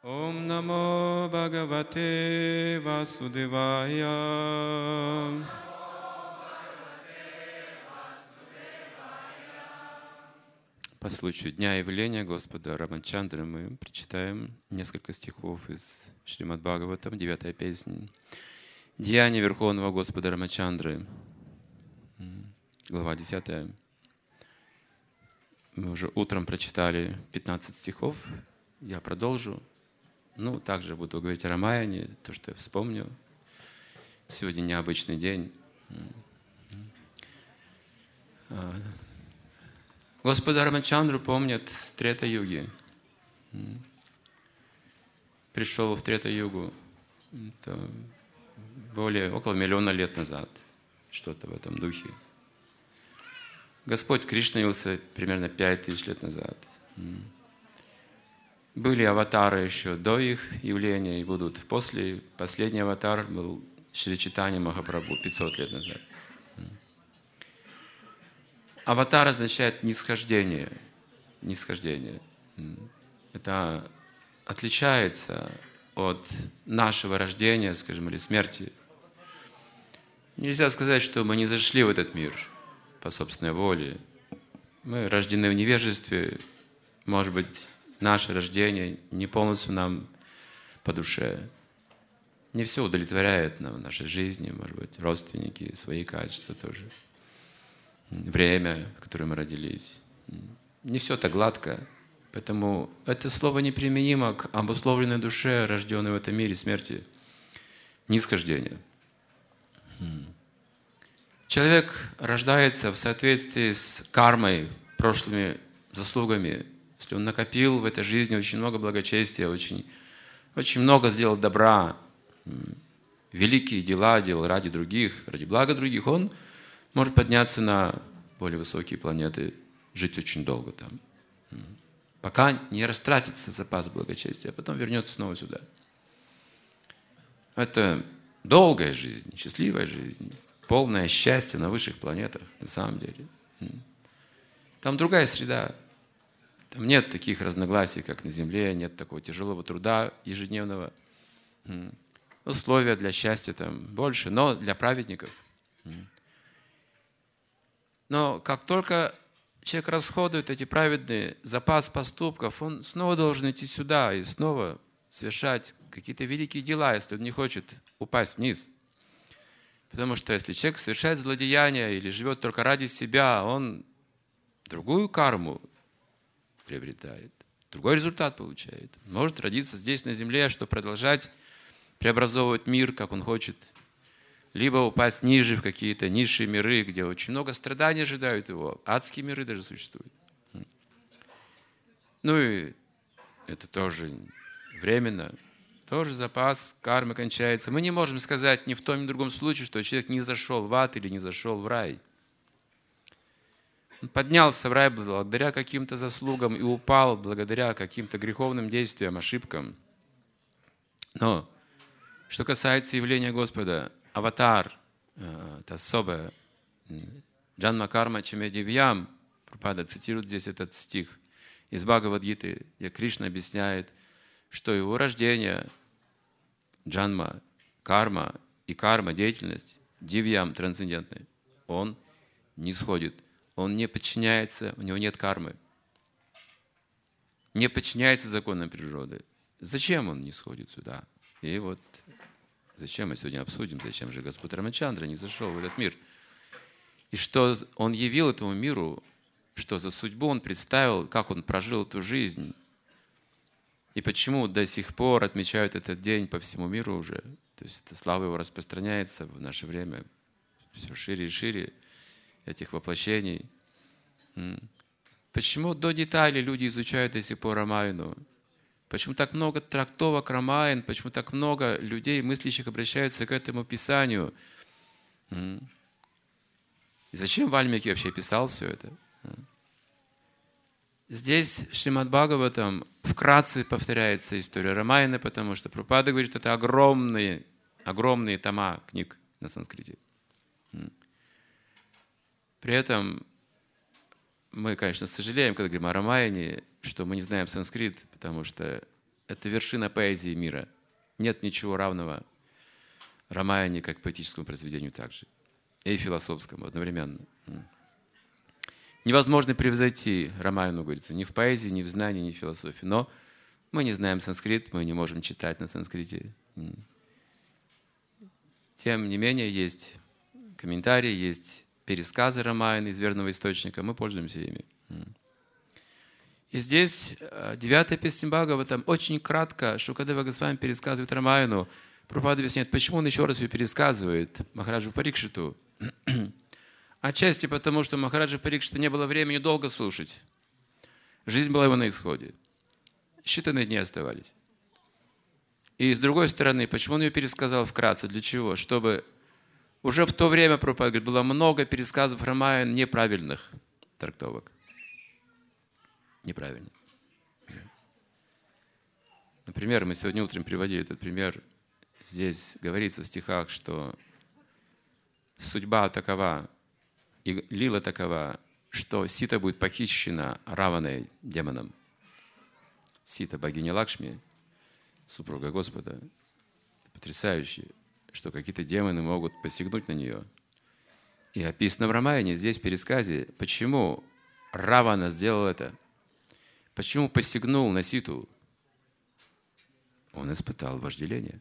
Ом намо Бхагавате Васудевая. По случаю Дня явления Господа Рамачандры мы прочитаем несколько стихов из Шримад Бхагаватам, 9-я песня. Деяния Верховного Господа Рамачандры, глава 10. Мы уже утром прочитали 15 стихов. Я продолжу. Также буду говорить о Рамаяне, то, что я вспомню. Сегодня необычный день. Господа Рамачандру помнят с Трета-юги. Пришел в Трета-югу около миллиона лет назад. Что-то в этом духе. Господь Кришна явился примерно 5000 лет назад. Были аватары еще до их явления и будут после. Последний аватар был Шри Чайтанья Махапрабху 500 лет назад. Аватар означает нисхождение. Нисхождение. Это отличается от нашего рождения, скажем, или смерти. Нельзя сказать, что мы не зашли в этот мир по собственной воле. Мы рождены в невежестве. Может быть, наше рождение не полностью нам по душе. Не все удовлетворяет нам в нашей жизни, может быть, родственники, свои качества тоже. Время, в которое мы родились. Не все так гладко. Поэтому это слово неприменимо к обусловленной душе, рожденной в этом мире смерти. Нисхождение. Человек рождается в соответствии с кармой, прошлыми заслугами. Если он накопил в этой жизни очень много благочестия, очень много сделал добра, великие дела делал ради других, ради блага других, он может подняться на более высокие планеты, жить очень долго там, пока не растратится запас благочестия, а потом вернется снова сюда. Это долгая жизнь, счастливая жизнь, полное счастье на высших планетах, на самом деле. Там другая среда. Там нет таких разногласий, как на Земле, нет такого тяжелого труда ежедневного. Условия для счастья там больше, но для праведников. Но как только человек расходует эти праведные запас поступков, он снова должен идти сюда и снова совершать какие-то великие дела, если он не хочет упасть вниз. Потому что если человек совершает злодеяния или живет только ради себя, он другую карму приобретает, другой результат получает. Может родиться здесь на земле, чтобы продолжать преобразовывать мир, как он хочет, либо упасть ниже в какие-то низшие миры, где очень много страданий ожидают его. Адские миры даже существуют. И это тоже временно. Тоже запас кармы кончается. Мы не можем сказать ни в том, ни в другом случае, что человек не зашел в ад или не зашел в рай. Он поднялся в рай благодаря каким-то заслугам и упал благодаря каким-то греховным действиям, ошибкам. Но что касается явления Господа, аватар, это особое, Джанма карма чаме дивьям, Прабхупада цитирует здесь этот стих из Бхагавад-гиты, где Кришна объясняет, что его рождение, джанма, карма и карма, деятельность, дивьям, трансцендентной, он не сходит, он не подчиняется, у него нет кармы, не подчиняется законам природы. Зачем он не сходит сюда? И вот зачем мы сегодня обсудим, зачем же Господь Рамачандра не зашел в этот мир? И что он явил этому миру, что за судьбу он представил, как он прожил эту жизнь. И почему до сих пор отмечают этот день по всему миру уже. То есть эта слава его распространяется в наше время все шире и шире, этих воплощений. Почему до деталей люди изучают до сих пор Рамаяну? Почему так много трактовок Рамаян? Почему так много людей, мыслящих, обращаются к этому писанию? И зачем Вальмики вообще писал все это? Здесь в Шримад Бхагаватам вкратце повторяется история Рамаяны, потому что Прабхупада говорит, что это огромные тома книг на санскрите. При этом мы, конечно, сожалеем, когда говорим о Рамаяне, что мы не знаем санскрит, потому что это вершина поэзии мира. Нет ничего равного Рамаяне как поэтическому произведению также. И философскому одновременно. Невозможно превзойти Рамаяну, говорится, ни в поэзии, ни в знании, ни в философии. Но мы не знаем санскрит, мы не можем читать на санскрите. Тем не менее, есть комментарии, есть пересказы Рамаяны из верного источника, мы пользуемся ими. И здесь 9-я песня Бхагаватам очень кратко Шукадева Госвами пересказывает Рамаяну. Прабхупада объясняет, почему он еще раз ее пересказывает Махараджу Парикшиту. Отчасти потому, что Махараджа Парикшита не было времени долго слушать. Жизнь была его на исходе. Считанные дни оставались. И с другой стороны, почему он ее пересказал вкратце? Для чего? Чтобы уже в то время, Прабхупада говорит, было много пересказов Рамаян неправильных трактовок. Неправильно. Например, мы сегодня утром приводили этот пример. Здесь говорится в стихах, что судьба такова, и лила такова, что Сита будет похищена Раваной, демоном. Сита, богиня Лакшми, супруга Господа. Потрясающе, что какие-то демоны могут посягнуть на нее. И описано в Рамаяне, здесь в пересказе, почему Равана сделал это. Почему посягнул на Ситу? Он испытал вожделение.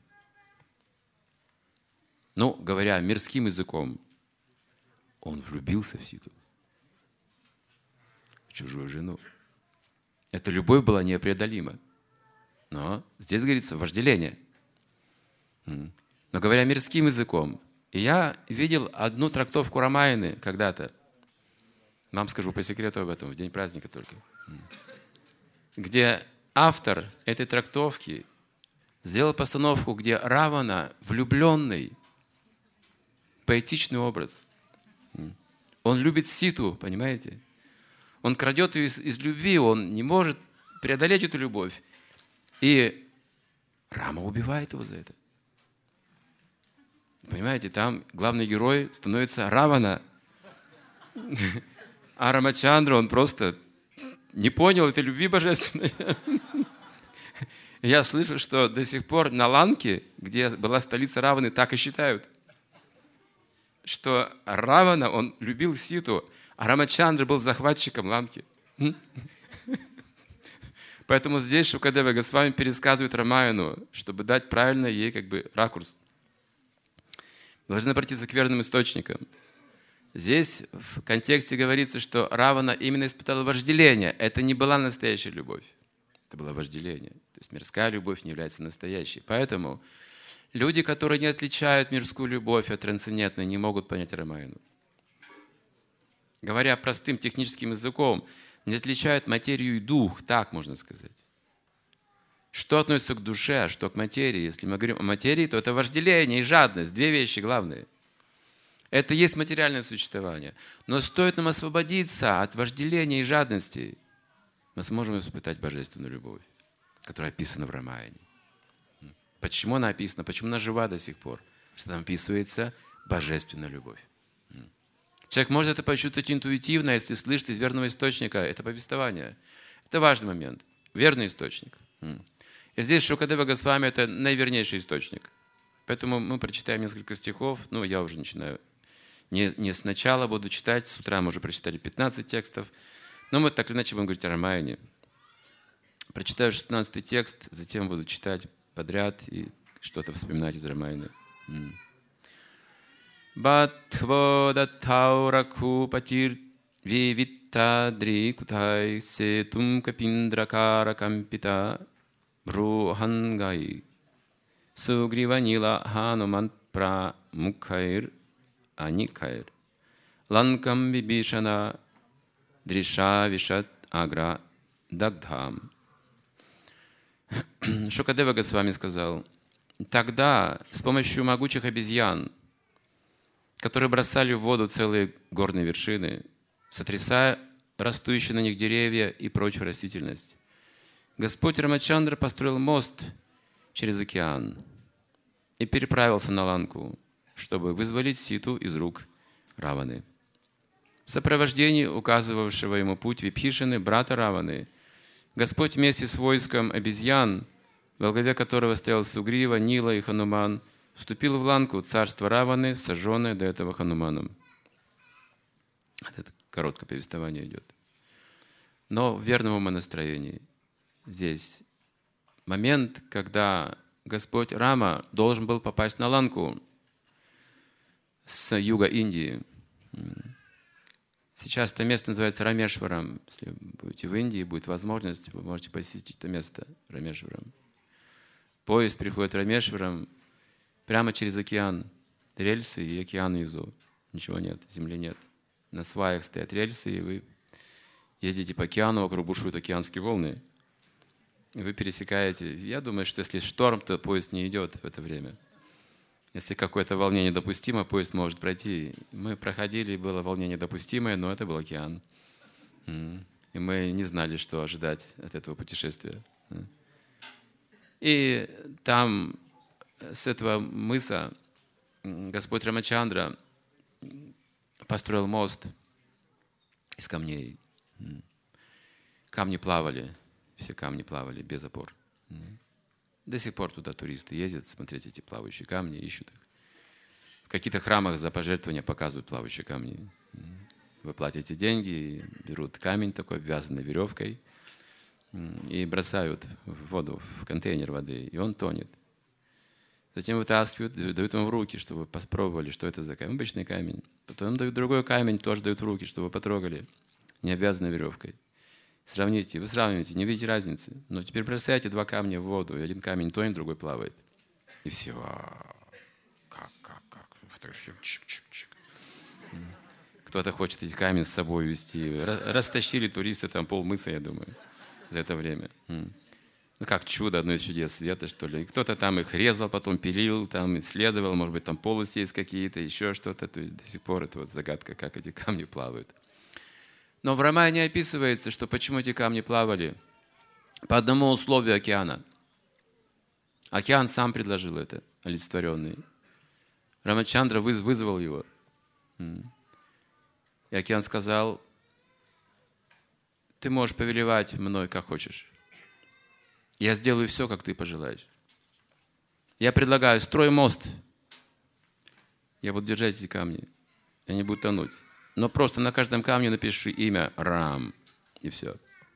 Ну, говоря мирским языком, он влюбился в Ситу, в чужую жену. Эта любовь была непреодолима. Но здесь говорится вожделение. Но говоря мирским языком, и я видел одну трактовку Рамаяны когда-то. Вам скажу по секрету об этом, в день праздника только. Где автор этой трактовки сделал постановку, где Равана влюбленный, поэтичный образ. Он любит Ситу, понимаете? Он крадет ее из любви, он не может преодолеть эту любовь. И Рама убивает его за это. Понимаете, там главный герой становится Равана. А Рамачандра, он просто не понял этой любви божественной. Я слышу, что до сих пор на Ланке, где была столица Раваны, так и считают. Что Равана, он любил Ситу, а Рамачандра был захватчиком Ланки. Поэтому здесь Шукадева Госвами пересказывает Рамаяну, чтобы дать правильно ей ракурс. Должны обратиться к верным источникам. Здесь в контексте говорится, что Равана именно испытала вожделение. Это не была настоящая любовь. Это было вожделение. То есть мирская любовь не является настоящей. Поэтому люди, которые не отличают мирскую любовь от трансцендентной, не могут понять Рамаяну. Говоря простым техническим языком, не отличают материю и дух, так можно сказать. Что относится к душе, а что к материи? Если мы говорим о материи, то это вожделение и жадность. Две вещи главные. Это и есть материальное существование. Но стоит нам освободиться от вожделения и жадности, мы сможем испытать божественную любовь, которая описана в Рамаяне. Почему она описана? Почему она жива до сих пор? Что там описывается божественная любовь. Человек может это почувствовать интуитивно, если слышит из верного источника это повествование. Это важный момент. Верный источник. И здесь Шукадева Госвами – это наивернейший источник. Поэтому мы прочитаем несколько стихов. Ну, я уже начинаю. Не сначала буду читать. С утра мы уже прочитали 15 текстов. Но мы так или иначе будем говорить о Рамаяне. Прочитаю 16 текст, затем буду читать подряд и что-то вспоминать из Рамаяны. Бхатво даттау ракху патир вивиттадри кутай сетум капиндракара кампита брухангай сугриванила ханумант пра мукхайр аникайр ланкам бибишана дриша вишат агра дагдхам. Шукадева Госвами сказал, тогда с помощью могучих обезьян, которые бросали в воду целые горные вершины, сотрясая растущие на них деревья и прочую растительность, Господь Рамачандра построил мост через океан и переправился на Ланку, чтобы вызволить Ситу из рук Раваны. В сопровождении указывавшего ему путь Вибхишаны, брата Раваны, Господь вместе с войском обезьян во главе которого стоял Сугрива, Нила и Хануман, вступил в Ланку, царство Раваны, сожженное до этого Хануманом. Это короткое повествование идет. Но в верном умонастроении. Здесь момент, когда Господь Рама должен был попасть на Ланку с юга Индии. Сейчас это место называется Рамешварам. Если будете в Индии, будет возможность, вы можете посетить это место Рамешварам. Поезд приходит в Рамешварам прямо через океан. Рельсы и океан внизу. Ничего нет, земли нет. На сваях стоят рельсы, и вы едете по океану, вокруг бушуют океанские волны. И вы пересекаете. Я думаю, что если шторм, то поезд не идет в это время. Если какое-то волнение допустимо, поезд может пройти. Мы проходили, было волнение допустимое, но это был океан. И мы не знали, что ожидать от этого путешествия. И там, с этого мыса, Господь Рамачандра построил мост из камней. Камни плавали, все камни плавали без опор. До сих пор туда туристы ездят смотреть эти плавающие камни, ищут их. В каких-то храмах за пожертвования показывают плавающие камни. Вы платите деньги, берут камень такой, обвязанный веревкой, и бросают в воду, в контейнер воды, и он тонет. Затем вытаскивают, дают ему в руки, чтобы вы попробовали, что это за камень. Обычный камень. Потом дают другой камень, тоже дают в руки, чтобы вы потрогали, не обвязанной веревкой. Сравните, вы сравниваете, не видите разницы. Но теперь бросаете два камня в воду, и один камень тонет, другой плавает. И все. Как? Чик-чик-чик. Кто-то хочет эти камни с собой везти. Растащили туристы там полмыса, я думаю, за это время. Ну, как чудо, одно из чудес света, что ли. И кто-то там их резал, потом пилил, там исследовал, может быть, там полости есть какие-то, еще что-то. То есть до сих пор это вот загадка, как эти камни плавают. Но в Рамайне описывается, что почему эти камни плавали. По одному условию океана. Океан сам предложил это, олицетворенный. Рамачандра вызвал его. И океан сказал: ты можешь повелевать мной, как хочешь. Я сделаю все, как ты пожелаешь. Я предлагаю, строй мост. Я буду держать эти камни. И они будут тонуть. Но просто на каждом камне напиши имя Рам. И все.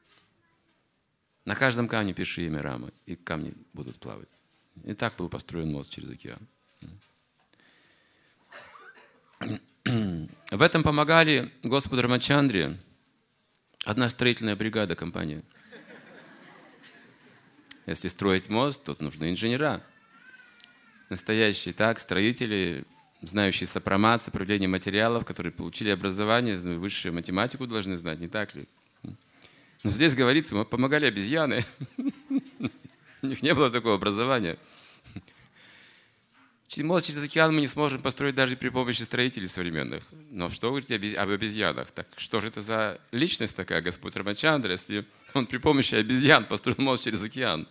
На каждом камне пиши имя Рама. И камни будут плавать. И так был построен мост через океан. В этом помогали Господу Рамачандре одна строительная бригада, компания. Если строить мост, тут нужны инженера. Настоящие, так, строители, знающие сопромат, сопротивление материалов, которые получили образование, высшую математику должны знать, не так ли? Но здесь говорится, мы помогали обезьяны. У них не было такого образования. Мост через океан мы не сможем построить даже при помощи строителей современных. Но что говорить об обезьянах? Так что же это за личность такая, Господь Рамачандра, если он при помощи обезьян построил мост через океан?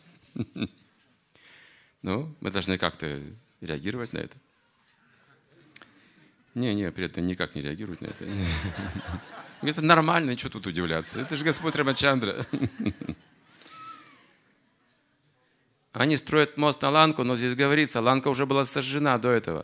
Ну, мы должны как-то реагировать на это. Не, при этом никак не реагируют на это. Это нормально, что тут удивляться? Это же Господь Рамачандра. Они строят мост на Ланку, но здесь говорится, Ланка уже была сожжена до этого.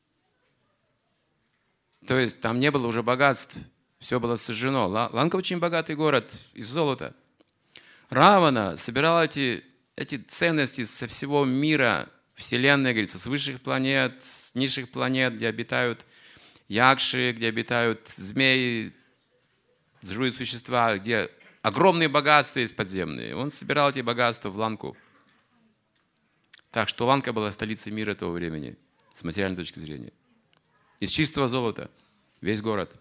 То есть там не было уже богатств, все было сожжено. Ланка очень богатый город из золота. Равана собирал эти ценности со всего мира, вселенной, говорится, с высших планет, с низших планет, где обитают якши, где обитают змеи, живые существа, где огромные богатства есть подземные. Он собирал эти богатства в Ланку. Так что Ланка была столицей мира того времени, с материальной точки зрения. Из чистого золота, весь город.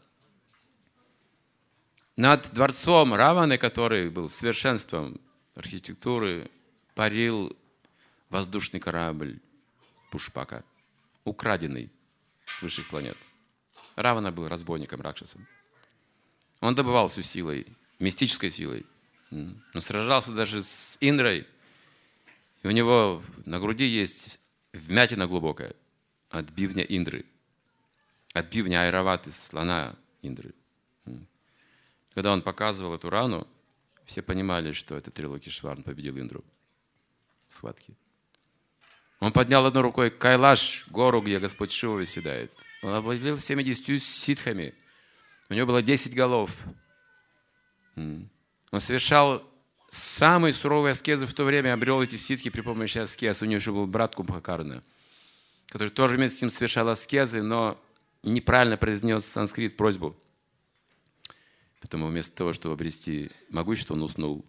Над дворцом Раваны, который был совершенством архитектуры, парил воздушный корабль Пушпака, украденный с высших планет. Равана был разбойником, ракшасом. Он добывался силой, мистической силой. Он сражался даже с Индрой. И у него на груди есть вмятина глубокая от бивня Индры, от бивня Айраваты, слона Индры. Когда он показывал эту рану, все понимали, что это Трилокишварн победил Индру. в схватке. Он поднял одной рукой Кайлаш, гору, где Господь Шива восседает. Он овладел 70 ситхами. У него было 10 голов. Он совершал самые суровые аскезы в то время, обрел эти ситхи при помощи аскез. У него еще был брат Кумбхакарна, который тоже вместе с ним совершал аскезы, но неправильно произнес санскрит просьбу. Поэтому вместо того, чтобы обрести могущество, он уснул.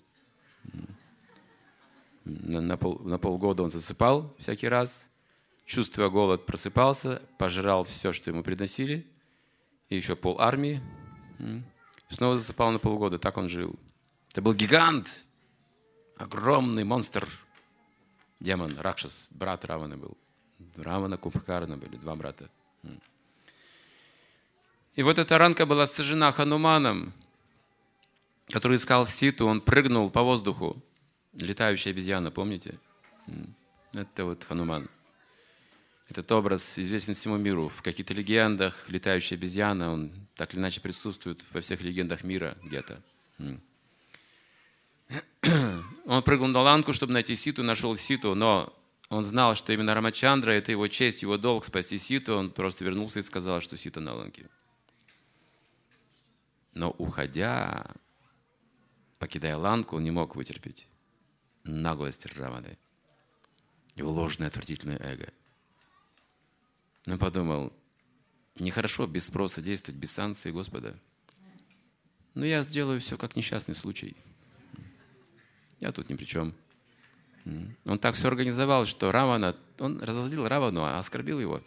На полгода он засыпал всякий раз, чувствуя голод, просыпался, пожрал все, что ему приносили, и еще пол армии. Снова засыпал на полгода, так он жил. Это был гигант, огромный монстр, демон, Ракшас, брат Равана был. Равана, Кумбхакарна были, два брата. И вот эта ранка была сожжена Хануманом, который искал Ситу, он прыгнул по воздуху. Летающая обезьяна, помните? Это вот Хануман. Этот образ известен всему миру. В каких-то легендах летающая обезьяна, он так или иначе присутствует во всех легендах мира где-то. Он прыгнул на ланку, чтобы найти Ситу, нашел Ситу, но он знал, что именно Рамачандра, это его честь, его долг спасти Ситу. Он просто вернулся и сказал, что Сита на ланке. Но уходя, покидая ланку, он не мог вытерпеть наглость Раваны, его ложное отвратительное эго. Он подумал, нехорошо без спроса действовать, без санкций Господа. Но я сделаю все как несчастный случай. Я тут ни при чем. Он так все организовал, что Равана, он разозлил Равану, а оскорбил его,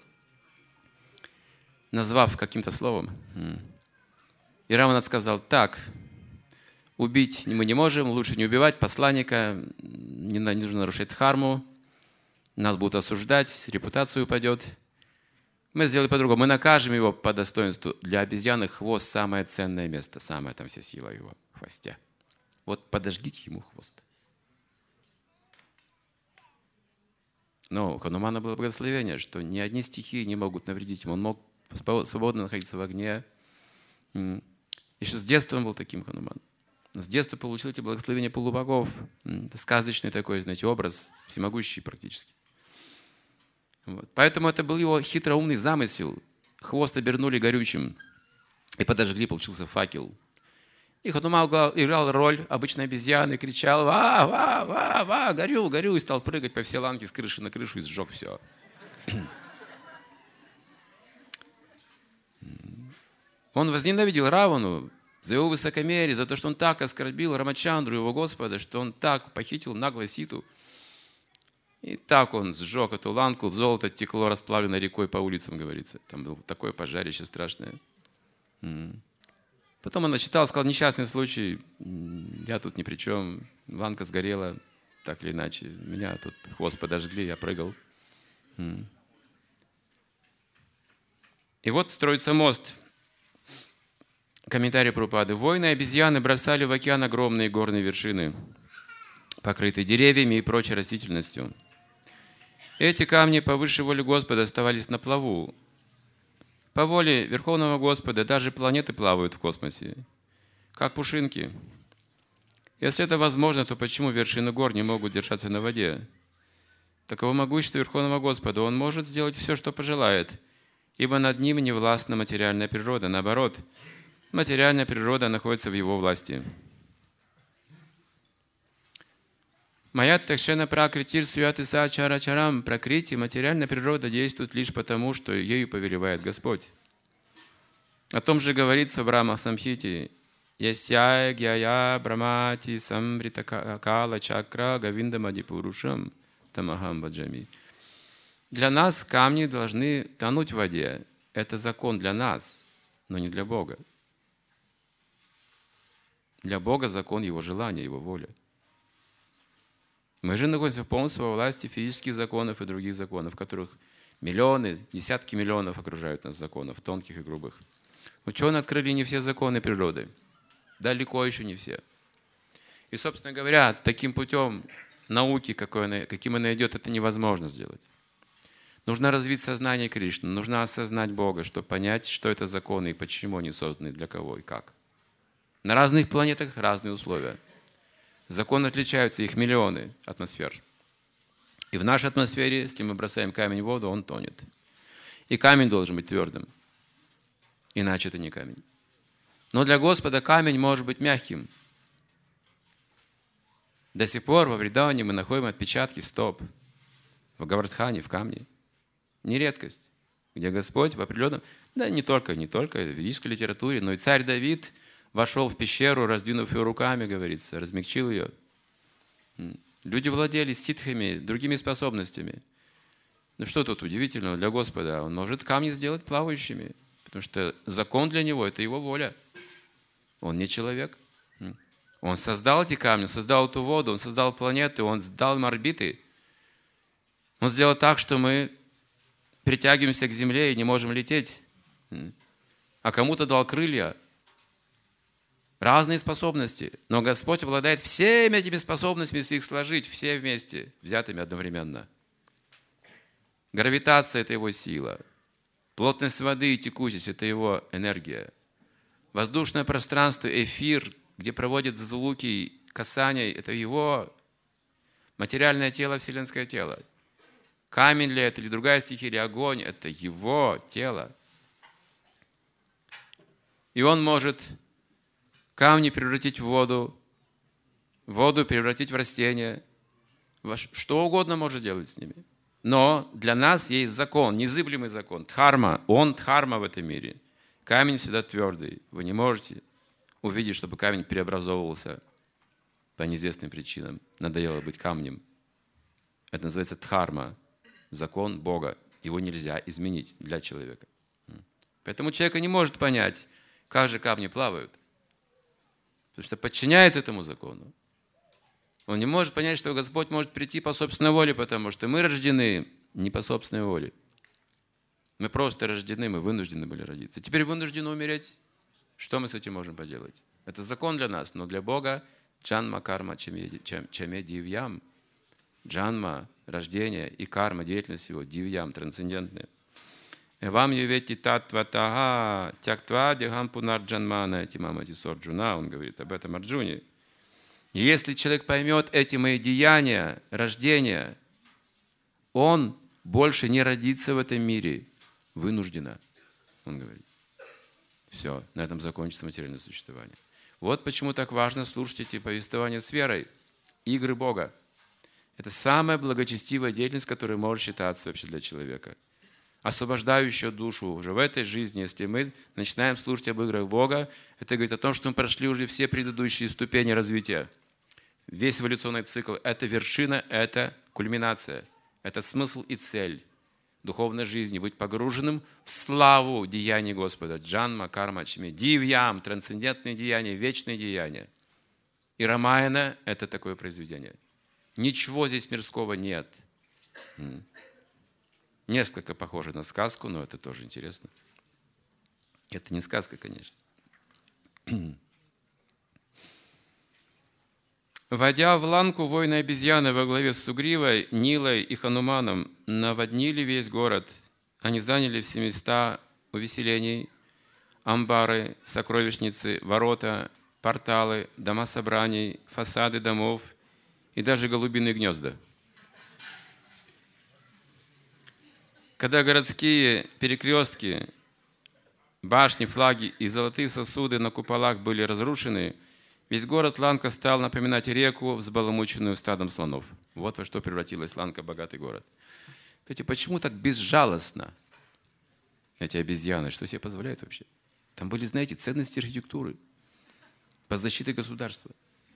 назвав каким-то словом. И Равана сказал, так, убить мы не можем, лучше не убивать посланника, не нужно нарушать дхарму, нас будут осуждать, репутация упадет. Мы сделаем по-другому, мы накажем его по достоинству. Для обезьяны хвост самое ценное место, самая там вся сила его в хвосте. Вот подожгите ему хвост. Но у Ханумана было благословение, что ни одни стихии не могут навредить ему. Он мог свободно находиться в огне. Еще с детства он был таким Хануман. С детства получил эти благословения полубогов. Это сказочный такой, знаете, образ, всемогущий практически. Вот. Поэтому это был его хитроумный замысел. Хвост обернули горючим и подожгли, получился факел. И Хануман играл роль обычной обезьяны, кричал «Ва, ва, ва, ва, горю, горю!» и стал прыгать по всей ланке с крыши на крышу и сжег все. Он возненавидел Равану за его высокомерие, за то, что он так оскорбил Рамачандру, его Господа, что он так похитил нагло Ситу. И так он сжег эту ланку, золото текло расплавленной рекой по улицам, говорится. Там было такое пожарище страшное. Потом он насчитал, сказал, несчастный случай, я тут ни при чем, ланка сгорела, так или иначе. Меня тут хвост подожгли, я прыгал. И вот строится мост. Комментарий Прабхупады. Воины обезьяны бросали в океан огромные горные вершины, покрытые деревьями и прочей растительностью. Эти камни по высшей воле Господа оставались на плаву. По воле Верховного Господа даже планеты плавают в космосе, как пушинки. Если это возможно, то почему вершины гор не могут держаться на воде? Таково могущество Верховного Господа. Он может сделать все, что пожелает, ибо над ним не властна материальная природа. Наоборот, материальная природа находится в его власти. Маят такшена пракритир суятыса чарачарам. Пракрити, материальная природа действует лишь потому, что ею повелевает Господь. О том же говорится в Брахма Самхите. Ясяя гьяя брамати самбрита кала чакра гавиндамади пурушам тамахам баджами. Для нас камни должны тонуть в воде. Это закон для нас, но не для Бога. Для Бога закон Его желания, Его воля. Мы же находимся в полностью во власти физических законов и других законов, в которых миллионы, десятки миллионов окружают нас законов, тонких и грубых. Ученые открыли не все законы природы. Далеко еще не все. И, собственно говоря, таким путем науки, каким она идет, это невозможно сделать. Нужно развить сознание Кришны, нужно осознать Бога, чтобы понять, что это законы и почему они созданы, для кого и как. На разных планетах разные условия. Законы отличаются, их миллионы атмосфер. И в нашей атмосфере, если мы бросаем камень в воду, он тонет. И камень должен быть твердым. Иначе это не камень. Но для Господа камень может быть мягким. До сих пор во Вриндаване мы находим отпечатки стоп в Гавардхане, в камне. Не редкость, где Господь в определенном... Да не только в ведической литературе, но и царь Давид вошел в пещеру, раздвинув ее руками, говорится, размягчил ее. Люди владели ситхами, другими способностями. Ну что тут удивительного для Господа? Он может камни сделать плавающими, потому что закон для него – это его воля. Он не человек. Он создал эти камни, он создал эту воду, он создал планеты, он дал им орбиты. Он сделал так, что мы притягиваемся к Земле и не можем лететь. А кому-то дал крылья. Разные способности. Но Господь обладает всеми этими способностями, если их сложить все вместе, взятыми одновременно. Гравитация – это его сила. Плотность воды и текучесть – это его энергия. Воздушное пространство, эфир, где проводят звуки, касания – это его материальное тело, вселенское тело. Камень ли это, или другая стихия, или огонь – это его тело. И он может камни превратить в воду превратить в растения. Что угодно может делать с ними. Но для нас есть закон, незыблемый закон, дхарма. Он дхарма в этом мире. Камень всегда твердый. Вы не можете увидеть, чтобы камень преобразовывался по неизвестным причинам. Надоело быть камнем. Это называется дхарма. Закон Бога. Его нельзя изменить для человека. Поэтому человек не может понять, как же камни плавают. Потому что подчиняется этому закону. Он не может понять, что Господь может прийти по собственной воле, потому что мы рождены не по собственной воле. Мы просто рождены, мы вынуждены были родиться. Теперь вынуждены умереть. Что мы с этим можем поделать? Это закон для нас, но для Бога джанма карма чаме дивьям. Джанма, рождение и карма, деятельность его, дивьям, трансцендентная. Вам ювети татватага тяктва дигам пунарджанмана тимамати сорджуна. Он говорит об этом Арджуне. И если человек поймет эти мои деяния, рождения, он больше не родится в этом мире. Вынужденно, он говорит. Все, на этом закончится материальное существование. Вот почему так важно слушать эти повествования с верой, игры Бога. Это самая благочестивая деятельность, которая может считаться вообще для человека. Освобождающая душу уже в этой жизни, если мы начинаем слушать об играх Бога, это говорит о том, что мы прошли уже все предыдущие ступени развития. Весь эволюционный цикл – это вершина, это кульминация, это смысл и цель духовной жизни, быть погруженным в славу деяний Господа. Джанма, карма, чами, дивьям, трансцендентные деяния, вечные деяния. И Рамаяна – это такое произведение. Ничего здесь мирского нет. Несколько похоже на сказку, но это тоже интересно. Это не сказка, конечно. Войдя в ланку, воины обезьяны во главе с Сугривой, Нилой и Хануманом наводнили весь город. Они заняли все места увеселений, амбары, сокровищницы, ворота, порталы, дома собраний, фасады домов и даже голубиные гнезда. Когда городские перекрестки, башни, флаги и золотые сосуды на куполах были разрушены, весь город Ланка стал напоминать реку, взбаламученную стадом слонов. Вот во что превратилась Ланка, богатый город. Кстати, почему так безжалостно эти обезьяны? Что себе позволяют вообще? Там были, знаете, ценности архитектуры по защите государства.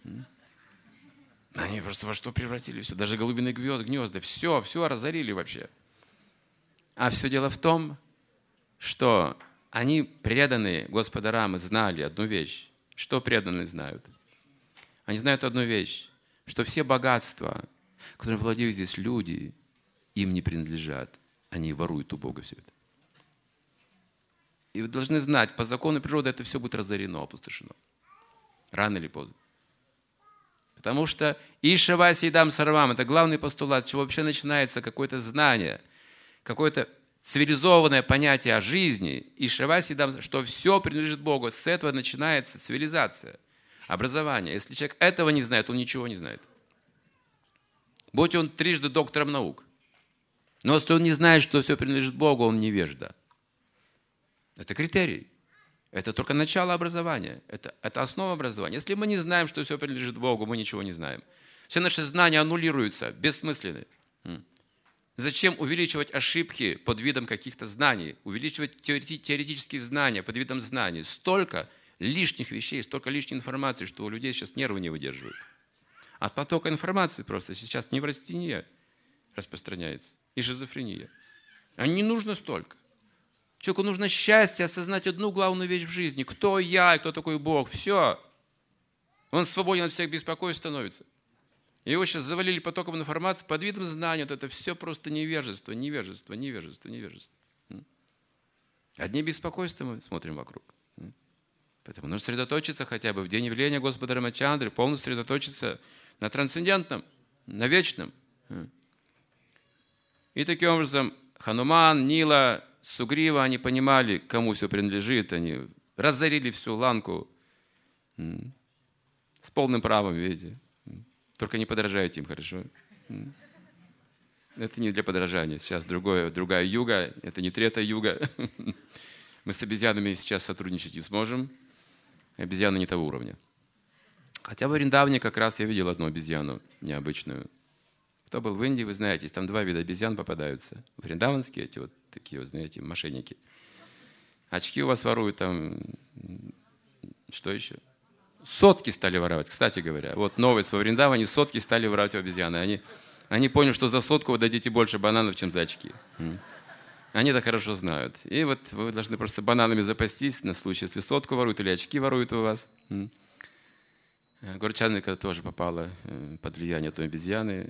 Они просто во что превратили все. Даже голубиные гнезда. Все разорили вообще. А все дело в том, что они, преданные Господа Рамы, знали одну вещь. Что преданные знают? Они знают одну вещь, что все богатства, которыми владеют здесь люди, им не принадлежат. Они воруют у Бога все это. И вы должны знать, по закону природы это все будет разорено, опустошено. Рано или поздно. Потому что Ишава Сейдам Сарвам – это главный постулат, с чего вообще начинается какое-то знание, какое-то цивилизованное понятие о жизни, Ишава Сейдам, что все принадлежит Богу. С этого начинается цивилизация, образование. Если человек этого не знает, он ничего не знает. Будь он трижды доктором наук. Но если он не знает, что все принадлежит Богу, он невежда. Это критерий. Это только начало образования. Это основа образования. Если мы не знаем, что все принадлежит Богу, мы ничего не знаем. Все наши знания аннулируются, бессмысленны. Зачем увеличивать ошибки под видом каких-то знаний, увеличивать теоретические знания под видом знаний? Столько лишних вещей, столько лишней информации, что у людей сейчас нервы не выдерживают. От потока информации просто сейчас неврастения распространяется и шизофрения. А не нужно столько. Человеку нужно счастье, осознать одну главную вещь в жизни. Кто я и кто такой Бог. Все. Он свободен от всех беспокойств становится. Его сейчас завалили потоком информации под видом знания. Вот это все просто невежество, невежество, невежество, невежество. Одни беспокойства мы смотрим вокруг. Поэтому нужно сосредоточиться хотя бы в день явления Господа Рамачандры, полностью сосредоточиться на трансцендентном, на вечном. И таким образом Хануман, Нила, Сугрива, они понимали, кому все принадлежит. Они разорили всю ланку с полным правом, видите. Только не подражайте им, хорошо? Это не для подражания. Сейчас другая юга, это не третья юга. Мы с обезьянами сейчас сотрудничать не сможем. Обезьяны не того уровня. Хотя в Вриндаване как раз я видел одну обезьяну необычную. Кто был в Индии, вы знаете, там два вида обезьян попадаются. Вриндаванские, эти вот такие, вот, знаете, мошенники. Очки у вас воруют там. Что еще? Сотки стали воровать, кстати говоря. Вот новость во Вриндаване, сотки стали воровать у обезьяны. Они поняли, что за сотку вы дадите больше бананов, чем за очки. Они это хорошо знают. И вот вы должны просто бананами запастись на случай, если сотку воруют или очки воруют у вас. Горчанка тоже попала под влияние той обезьяны.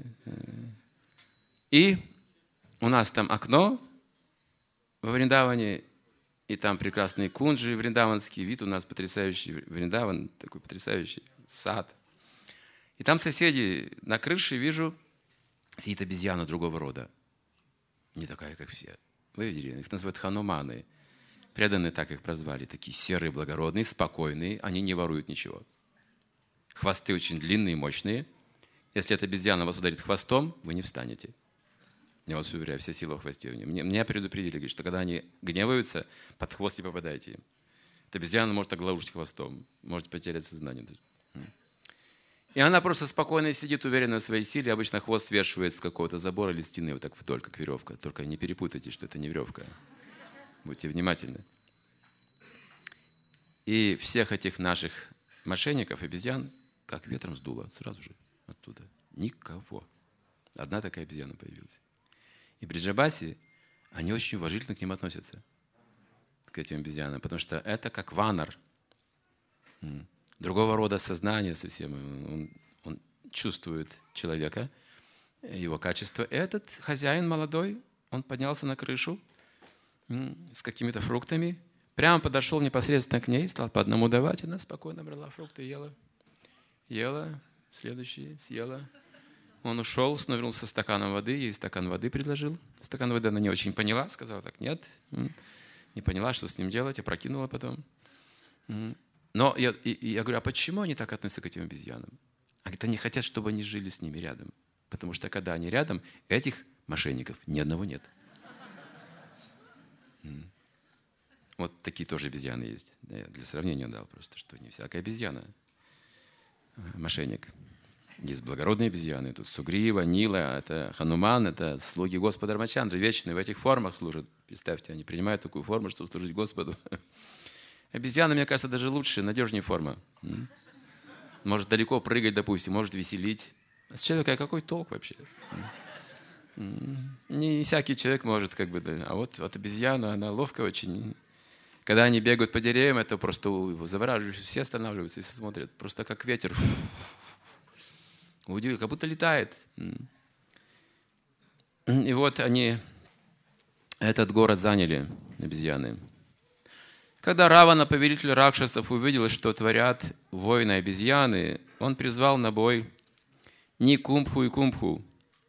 И у нас там окно во Вриндаване, и там прекрасные кунджи вриндаванские, вид у нас потрясающий Вриндаван, такой потрясающий сад. И там соседи, на крыше вижу, сидит обезьяна другого рода. Не такая, как все. Вы видели, их называют хануманы. Преданные так их прозвали. Такие серые, благородные, спокойные. Они не воруют ничего. Хвосты очень длинные, мощные. Если эта обезьяна вас ударит хвостом, вы не встанете. Я вас уверяю, вся сила в хвосте. Меня предупредили, говорит, что когда они гневаются, под хвост не попадайте им. Эта обезьяна может оглаушить хвостом, может потерять сознание даже. И она просто спокойно сидит, уверенно в своей силе. Обычно хвост свешивает с какого-то забора или стены, вот так вдоль, как веревка. Только не перепутайте, что это не веревка. Будьте внимательны. И всех этих наших мошенников, обезьян, как ветром сдуло сразу же оттуда. Никого. Одна такая обезьяна появилась. И Бриджабаси, они очень уважительно к ним относятся, к этим обезьянам, потому что это как ванар. Другого рода сознание совсем. Он чувствует человека, его качество. Этот хозяин молодой, он поднялся на крышу с какими-то фруктами, прямо подошел непосредственно к ней, стал по одному давать, она спокойно брала фрукты, ела. Ела, следующий, съела. Он ушел, снова вернулся со стаканом воды, ей стакан воды предложил. Стакан воды она не очень поняла, сказала так, нет. Не поняла, что с ним делать, опрокинула потом. Но я говорю, а почему они так относятся к этим обезьянам? Говорит, они хотят, чтобы они жили с ними рядом. Потому что когда они рядом, этих мошенников ни одного нет. Вот такие тоже обезьяны есть. Я для сравнения дал просто, что не всякая обезьяна мошенник. Есть благородные обезьяны. Тут Сугрива, Нила, это Хануман, это слуги Господа Рамачандры. Вечные в этих формах служат. Представьте, они принимают такую форму, чтобы служить Господу. Обезьяна, мне кажется, даже лучше, надежнее форма. Может далеко прыгать, допустим, может веселить. А с человека какой толк вообще? Не всякий человек может, как бы, да. А вот обезьяна, она ловко очень. Когда они бегают по деревьям, это просто завораживающе. Все останавливаются и смотрят. Просто как ветер. Удивительно, как будто летает. И вот они этот город заняли, обезьяны. Когда Равана, повелитель ракшасов, увидел, что творят воины-обезьяны, он призвал на бой Никумбху и Кумбху,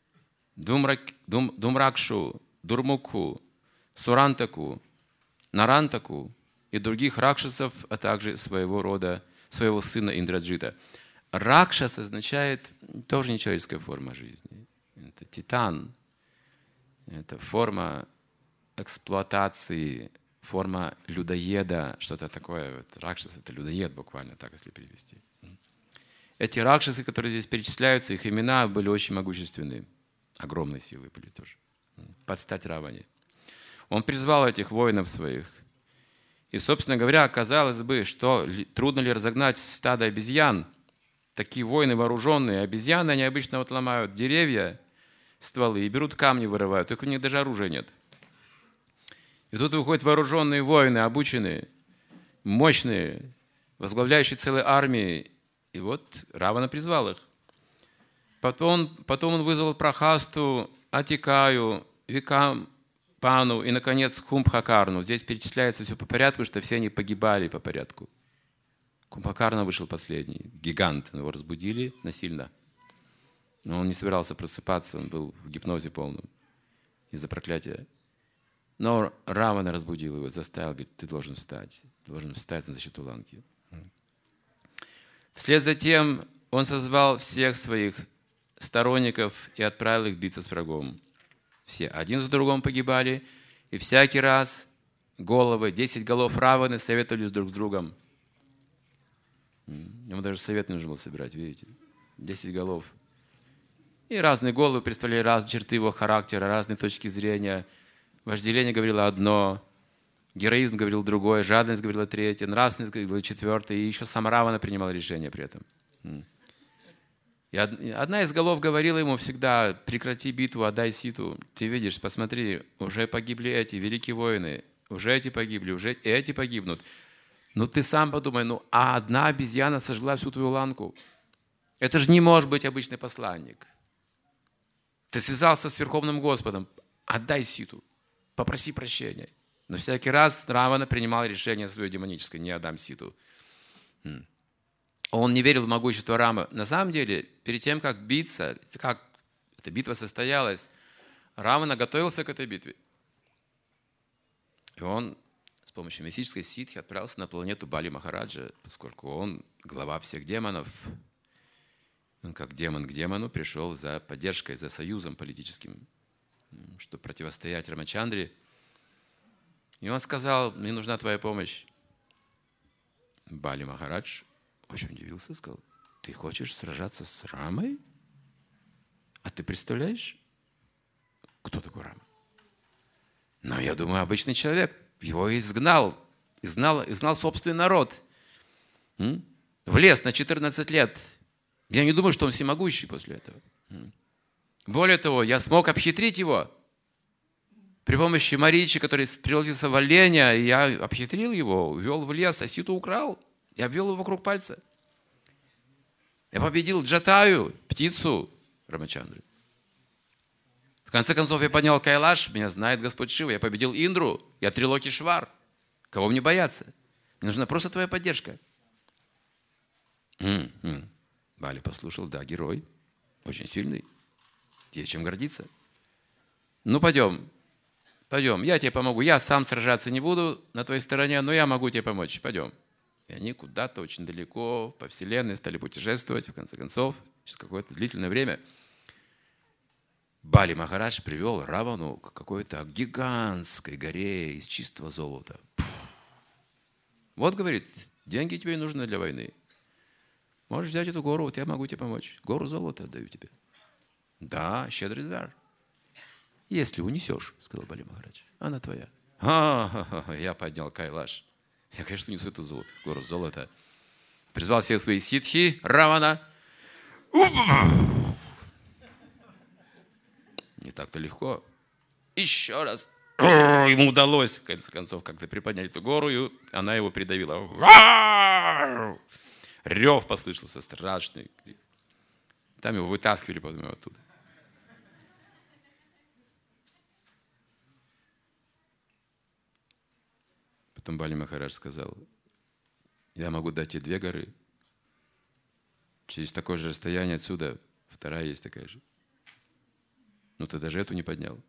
Думракшу, Дурмукху, Сурантаку, Нарантаку и других ракшасов, а также своего сына Индраджита. Ракшас означает тоже нечеловеческая форма жизни. Это титан. Это форма эксплуатации, форма людоеда, что-то такое. Вот, ракшас — это людоед буквально, так если перевести. Эти ракшасы, которые здесь перечисляются, их имена были очень могущественны. Огромной силы были тоже. Под стать Раване. Он призвал этих воинов своих. И, собственно говоря, казалось бы, что трудно ли разогнать стадо обезьян. Такие воины вооруженные. Обезьяны, они обычно вот ломают деревья, стволы и берут камни, вырывают. Только у них даже оружия нет. И тут выходят вооруженные воины, обученные, мощные, возглавляющие целые армии. И вот Равана призвал их. Потом он вызвал Прахасту, Атикаю, Викампану и, наконец, Кумбхакарну. Здесь перечисляется все по порядку, что все они погибали по порядку. Кумбхакарна вышел последний, гигант. Его разбудили насильно. Но он не собирался просыпаться, он был в гипнозе полном из-за проклятия. Но Равана разбудил его, заставил, говорит, ты должен встать на защиту Ланки. Вслед за тем он созвал всех своих сторонников и отправил их биться с врагом. Все один за другом погибали, и всякий раз 10 голов Раваны советовались друг с другом. Ему даже совет не нужно было собирать, видите? 10 голов. И разные головы представляли разные черты его характера, разные точки зрения. Вожделение говорило одно, героизм говорил другое, жадность говорила третье, нравственность говорила четвертое, и еще сам Равана принимал решение при этом. И одна из голов говорила ему всегда: прекрати битву, отдай ситу. Ты видишь, посмотри, уже погибли эти великие воины, уже эти погибли, уже эти погибнут. Ну ты сам подумай, а одна обезьяна сожгла всю твою ланку. Это же не может быть обычный посланник. Ты связался с Верховным Господом, отдай ситу, попроси прощения. Но всякий раз Равана принимал решение свое демоническое: не отдам ситу. Он не верил в могущество Рамы. На самом деле, перед тем, как биться, как эта битва состоялась, Равана готовился к этой битве. И он с помощью мистической ситхи отправился на планету Бали Махараджа, поскольку он глава всех демонов. Он как демон к демону пришел за поддержкой, за союзом политическим, чтобы противостоять Рамачандре. И он сказал: мне нужна твоя помощь. Бали Махарадж очень удивился, сказал: ты хочешь сражаться с Рамой? А ты представляешь, кто такой Рама? Ну, я думаю, обычный человек. Его изгнал собственный народ. В лес на 14 лет. Я не думаю, что он всемогущий после этого. Более того, я смог обхитрить его. При помощи Маричи, который превратился в оленя, я обхитрил его, увел в лес, а ситу украл. Я обвел его вокруг пальца. Я победил Джатаю, птицу Рамачандры. В конце концов, я поднял Кайлаш, меня знает Господь Шива. Я победил Индру, я Трилокишвар. Кого мне бояться? Мне нужна просто твоя поддержка. Бали послушал: да, герой, очень сильный, есть чем гордиться. Ну, пойдем, я тебе помогу. Я сам сражаться не буду на твоей стороне, но я могу тебе помочь. Пойдем. И они куда-то очень далеко по вселенной стали путешествовать. В конце концов, через какое-то длительное время Бали Махарадж привел Равану к какой-то гигантской горе из чистого золота. Вот, говорит, деньги тебе нужны для войны. Можешь взять эту гору, вот я могу тебе помочь. Гору золота отдаю тебе. Да, щедрый дар. Если унесешь, сказал Бали Махарадж, она твоя. Я поднял Кайлаш. Я, конечно, несу эту гору золота. Призвал всех своих ситхи, Равана. Не так-то легко. Еще раз. Ему удалось, в конце концов, как-то приподнять эту гору, и она его придавила. Рев послышался страшный. Там его вытаскивали потом оттуда. Потом Бали Махарадж сказал: я могу дать тебе 2 горы. Через такое же расстояние отсюда вторая есть такая же. Но ты даже эту не поднял.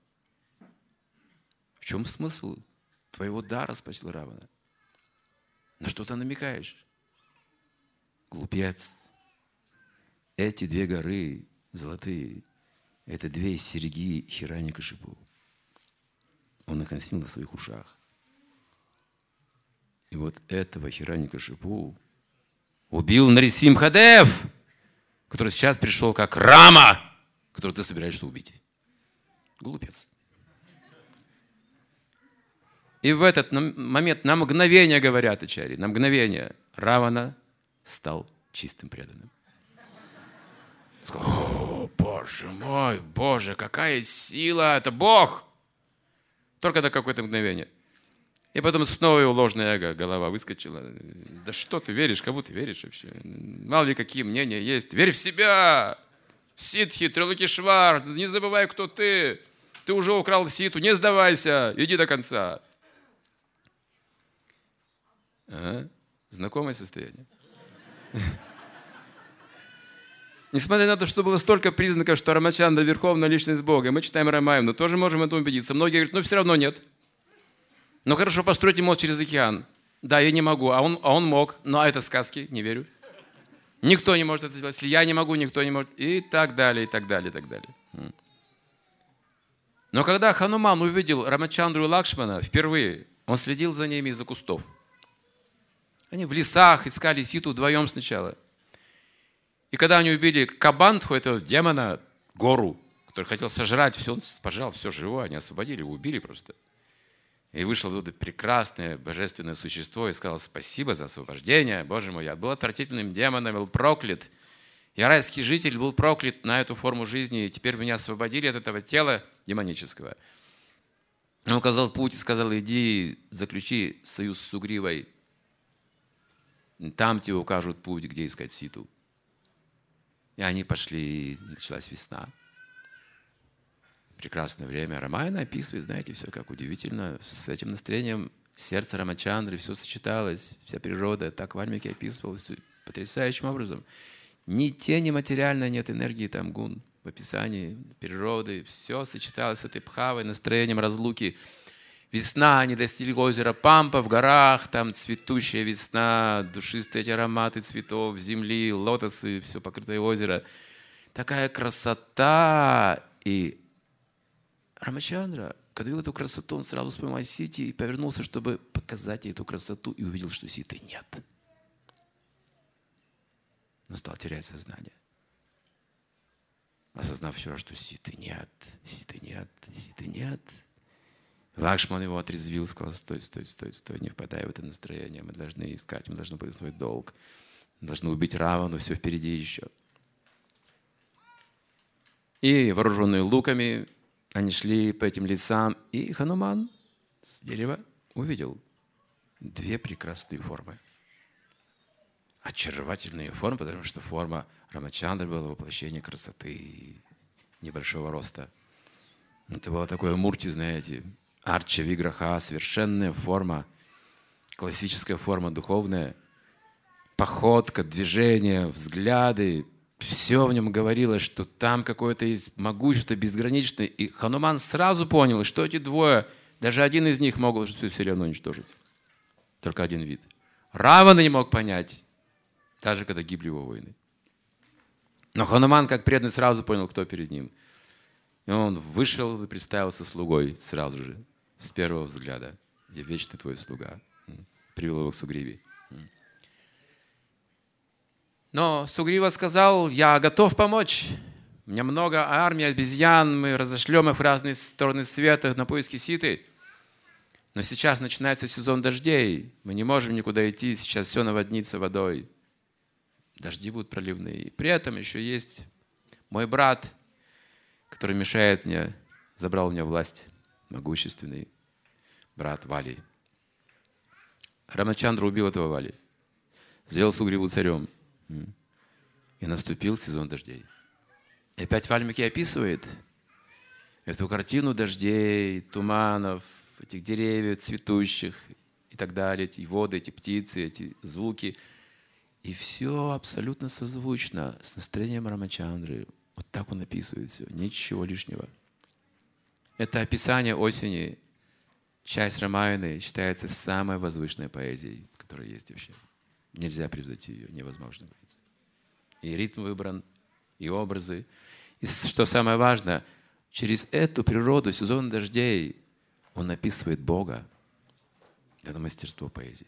В чем смысл твоего дара? Спросил Равана. На что ты намекаешь? Глупец. Эти 2 горы золотые, Это 2 серьги Хираньякашипу. Он их носил на своих ушах. И вот этого Хираньякашипу убил Нарисимхадев, который сейчас пришел как Рама, которого ты собираешься убить. Глупец. И в этот момент, на мгновение, говорят ачарьи, на мгновение Равана стал чистым преданным. Сказал: о, Боже мой, Боже, какая сила, это Бог! Только на какое-то мгновение. И потом снова его ложное эго, голова выскочила. Да что ты веришь, кому ты веришь вообще? Мало ли какие мнения есть. Верь в себя! Ситхи, Трилокишвар, не забывай, кто ты. Ты уже украл ситу, не сдавайся, иди до конца. Знакомое состояние. Несмотря на то, что было столько признаков, что Рамачандра — верховная личность Бога, мы читаем Рамаяну, тоже можем в этом убедиться. Многие говорят: ну все равно нет. Ну хорошо, постройте мост через океан. Да, я не могу, а он мог. Ну а это сказки, не верю. Никто не может это сделать. Если я не могу, никто не может. И так далее, и так далее, и так далее. Но когда Хануман увидел Рамачандру и Лакшмана впервые, он следил за ними из-за кустов. Они в лесах искали ситу вдвоем сначала. И когда они убили Кабантху, этого демона, гору, который хотел сожрать все, он пожрал все живое, они освободили его, убили просто. И вышло оттуда прекрасное божественное существо и сказал: спасибо за освобождение, Боже мой, я был отвратительным демоном, был проклят. Я райский житель, был проклят на эту форму жизни, и теперь меня освободили от этого тела демонического. Он указал путь и сказал: иди, заключи союз с Сугривой. Там тебе укажут путь, где искать ситу. И они пошли, и началась весна. Прекрасное время. Рамаяна описывает, знаете, все как удивительно. С этим настроением сердце Рамачандры, все сочеталось, вся природа. Так Вальмики описывал все потрясающим образом. Ни тени материальной нет энергии там гун в описании природы. Все сочеталось с этой пхавой, настроением разлуки. Весна, они достигли озера Пампа в горах, там цветущая весна, душистые эти ароматы цветов, земли, лотосы, все покрытое озеро. Такая красота! И Рамачандра, когда видел эту красоту, он сразу вспомнил о Сите и повернулся, чтобы показать ей эту красоту, и увидел, что Ситы нет. Он стал терять сознание. Осознав еще раз, что Ситы нет, Ситы нет, Ситы нет. Лакшман его отрезвил, сказал: стой, стой, стой, стой, не впадай в это настроение. Мы должны искать, мы должны выполнить свой долг. Мы должны убить Равану, все впереди еще. И вооруженные луками, они шли по этим лесам, и Хануман с дерева увидел 2 прекрасные формы. Очаровательные формы, потому что форма Рамачандры была воплощение красоты небольшого роста. Это было такое мурти, знаете, арча виграха, совершенная форма, классическая форма духовная, походка, движение, взгляды. Все в нем говорило, что там какое-то есть могущество безграничное. И Хануман сразу понял, что эти двое, даже один из них мог всю вселенную уничтожить. Только один вид. Равана не мог понять, даже когда гибли его воины. Но Хануман, как преданный, сразу понял, кто перед ним. И он вышел и представился слугой сразу же, с первого взгляда. Я вечный твой слуга. Привел его к Сугриве. Но Сугрива сказал: я готов помочь. У меня много армий, обезьян, мы разошлем их в разные стороны света на поиски ситы. Но сейчас начинается сезон дождей. Мы не можем никуда идти, сейчас все наводнится водой. Дожди будут проливные. При этом еще есть мой брат, который мешает мне, забрал у меня власть, могущественный брат Вали. Рамачандра убил этого Вали, сделал Сугриву царем. И наступил сезон дождей. И опять Вальмики описывает эту картину дождей, туманов, этих деревьев цветущих и так далее, эти воды, эти птицы, эти звуки. И все абсолютно созвучно с настроением Рамачандры. Вот так он описывает все, ничего лишнего. Это описание осени, часть Рамаяны, считается самой возвышенной поэзией, которая есть вообще. Нельзя превзойти ее, невозможно. И ритм выбран, и образы. И что самое важное, через эту природу, сезон дождей, он описывает Бога. Это мастерство поэзии.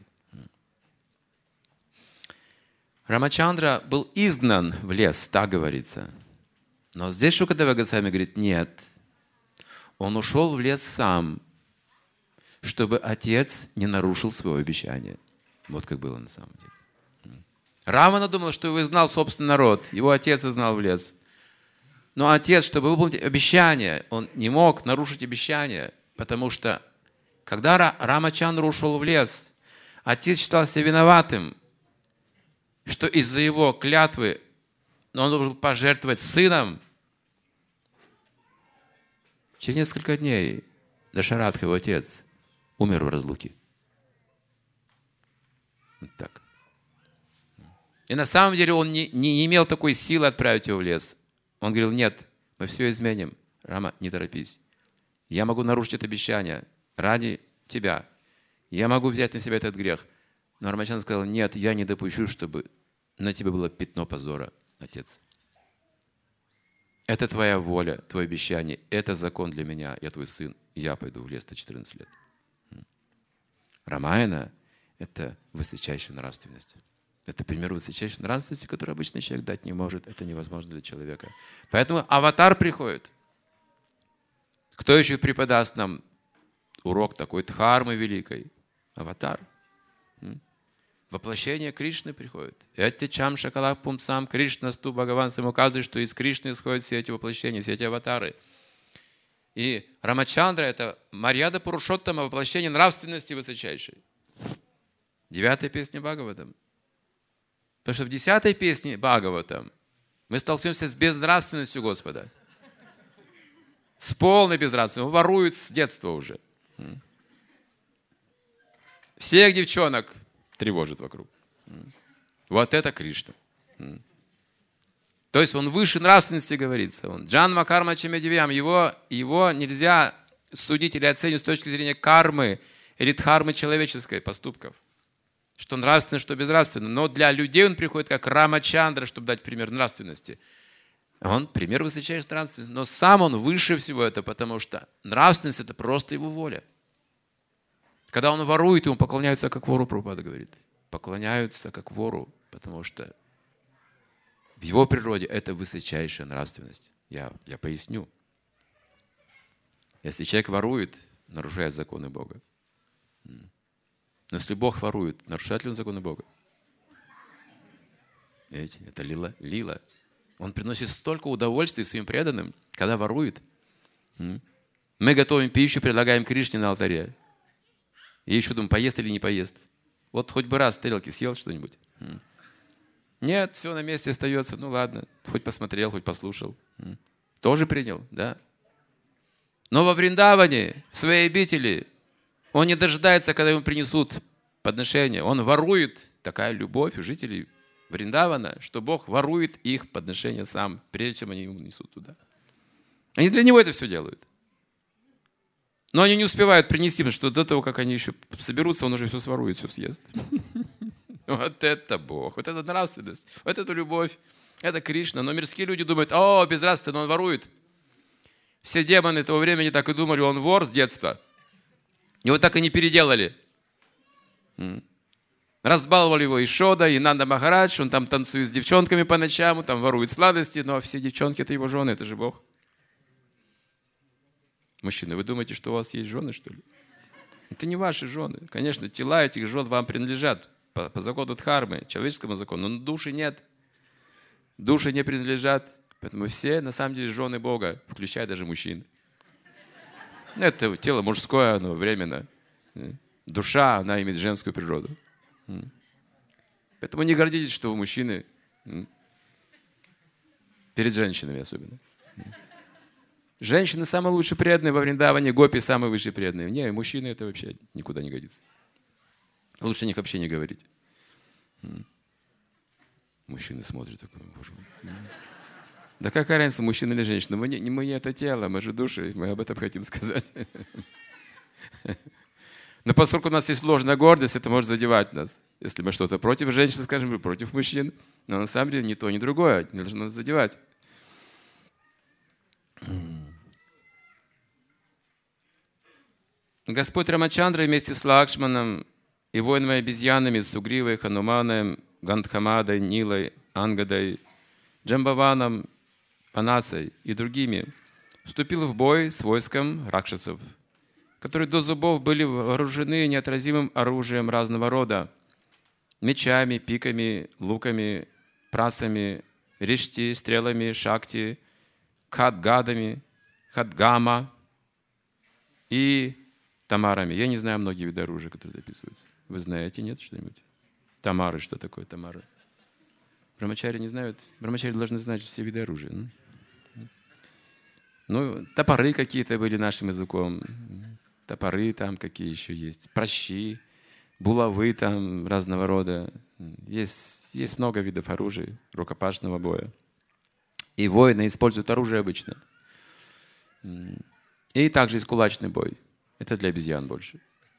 Рамачандра был изгнан в лес, так говорится. Но здесь Шукадева Госвами говорит, нет. Он ушел в лес сам, чтобы отец не нарушил свое обещание. Вот как было на самом деле. Равана думал, что его изгнал собственный народ. Его отец изгнал в лес. Но отец, чтобы выполнить обещание, он не мог нарушить обещание, потому что когда Рамачандра ушел в лес, отец считал себя виноватым, что из-за его клятвы он должен был пожертвовать сыном. Через несколько дней Дашаратха, его отец, умер в разлуке. Вот так. И на самом деле он не имел такой силы отправить его в лес. Он говорил, нет, мы все изменим. Рама, не торопись. Я могу нарушить это обещание ради тебя. Я могу взять на себя этот грех. Но Рамачандра сказал, нет, я не допущу, чтобы на тебе было пятно позора, отец. Это твоя воля, твое обещание, это закон для меня, я твой сын, я пойду в лес до 14 лет. Рамаяна – это высочайшая нравственность. Это пример высочайшей нравственности, который обычный человек дать не может. Это невозможно для человека. Поэтому аватар приходит. Кто еще преподаст нам урок такой дхармы великой? Аватар. Воплощение Кришны приходит. Эти чам шакала пумсам Кришна сту Бхагаван ему указывает, что из Кришны исходят все эти воплощения, все эти аватары. И Рамачандра – это Марьяда Пурушоттама, воплощение нравственности высочайшей. 9-я песня Бхагаватам. Потому что в 10-й песне Бхагаватам мы столкнемся с безнравственностью Господа. С полной безнравственностью. Он ворует с детства уже. Всех девчонок тревожит вокруг. Вот это Кришна. То есть он выше нравственности говорится. Он Джанма карма чамедивьям. Его нельзя судить или оценивать с точки зрения кармы или дхармы человеческой поступков. Что нравственно, что безнравственно. Но для людей он приходит как Рамачандра, чтобы дать пример нравственности. Он пример высочайшей нравственности. Но сам он выше всего это, потому что нравственность – это просто его воля. Когда он ворует, ему поклоняются как вору, Прабхупада говорит. Поклоняются как вору, потому что в его природе это высочайшая нравственность. Я поясню. Если человек ворует, нарушает законы Бога. Но если Бог ворует, нарушает ли он законы Бога? Видите, это лила. Он приносит столько удовольствия своим преданным, когда ворует. Мы готовим пищу, предлагаем Кришне на алтаре. И еще думаем, поест или не поест. Вот хоть бы раз в тарелке съел что-нибудь. Нет, все на месте остается. Ну ладно, хоть посмотрел, хоть послушал. Тоже принял, да? Но во Вриндаване, в своей обители, он не дожидается, когда ему принесут подношение. Он ворует, такая любовь у жителей Вриндавана, что Бог ворует их подношение сам, прежде чем они ему несут туда. Они для него это все делают. Но они не успевают принести, потому что до того, как они еще соберутся, он уже все сворует, все съест. Вот это Бог, вот это нравственность, вот это любовь, это Кришна. Но мирские люди думают, о, безнравственно, он ворует. Все демоны того времени так и думали, он вор с детства. Его так и не переделали. Разбаловали его и Шода, и Нанда Махарадж, он там танцует с девчонками по ночам, он там ворует сладости, но все девчонки – это его жены, это же Бог. Мужчины, вы думаете, что у вас есть жены, что ли? Это не ваши жены. Конечно, тела этих жен вам принадлежат по закону дхармы, человеческому закону, но души нет. Души не принадлежат. Поэтому все, на самом деле, жены Бога, включая даже мужчин. Это тело мужское, оно временно. Душа, она имеет женскую природу. Поэтому не гордитесь, что вы мужчины. Перед женщинами особенно. Женщины самые лучшие преданные во Вриндаване, гопи самые высшие преданные. Не, мужчины это вообще никуда не годится. Лучше о них вообще не говорить. Мужчины смотрят такой, боже мой. Да какая разница, мужчина или женщина? Мы не это тело, мы же души, мы об этом хотим сказать. Но поскольку у нас есть ложная гордость, это может задевать нас. Если мы что-то против женщин скажем, или против мужчин, но на самом деле ни то, ни другое не должно нас задевать. Господь Рамачандра вместе с Лакшманом и воинами-обезьянами Сугривой, Хануманом, Гандхамадой, Нилой, Ангадой, Джамбаваном, Панасой и другими вступил в бой с войском ракшасов, которые до зубов были вооружены неотразимым оружием разного рода: мечами, пиками, луками, прасами, ришти, стрелами, шакти, хадгадами, хадгама и тамарами. Я не знаю многие виды оружия, которые описываются. Вы знаете, нет, что-нибудь? Тамары, что такое тамары? Брамачари не знают? Брамачари должны знать все виды оружия. Ну, топоры какие-то были нашим языком. Топоры там какие еще есть. Пращи, булавы там разного рода. Есть много видов оружия, рукопашного боя. И воины используют оружие обычно. И также есть кулачный бой. Это для обезьян больше.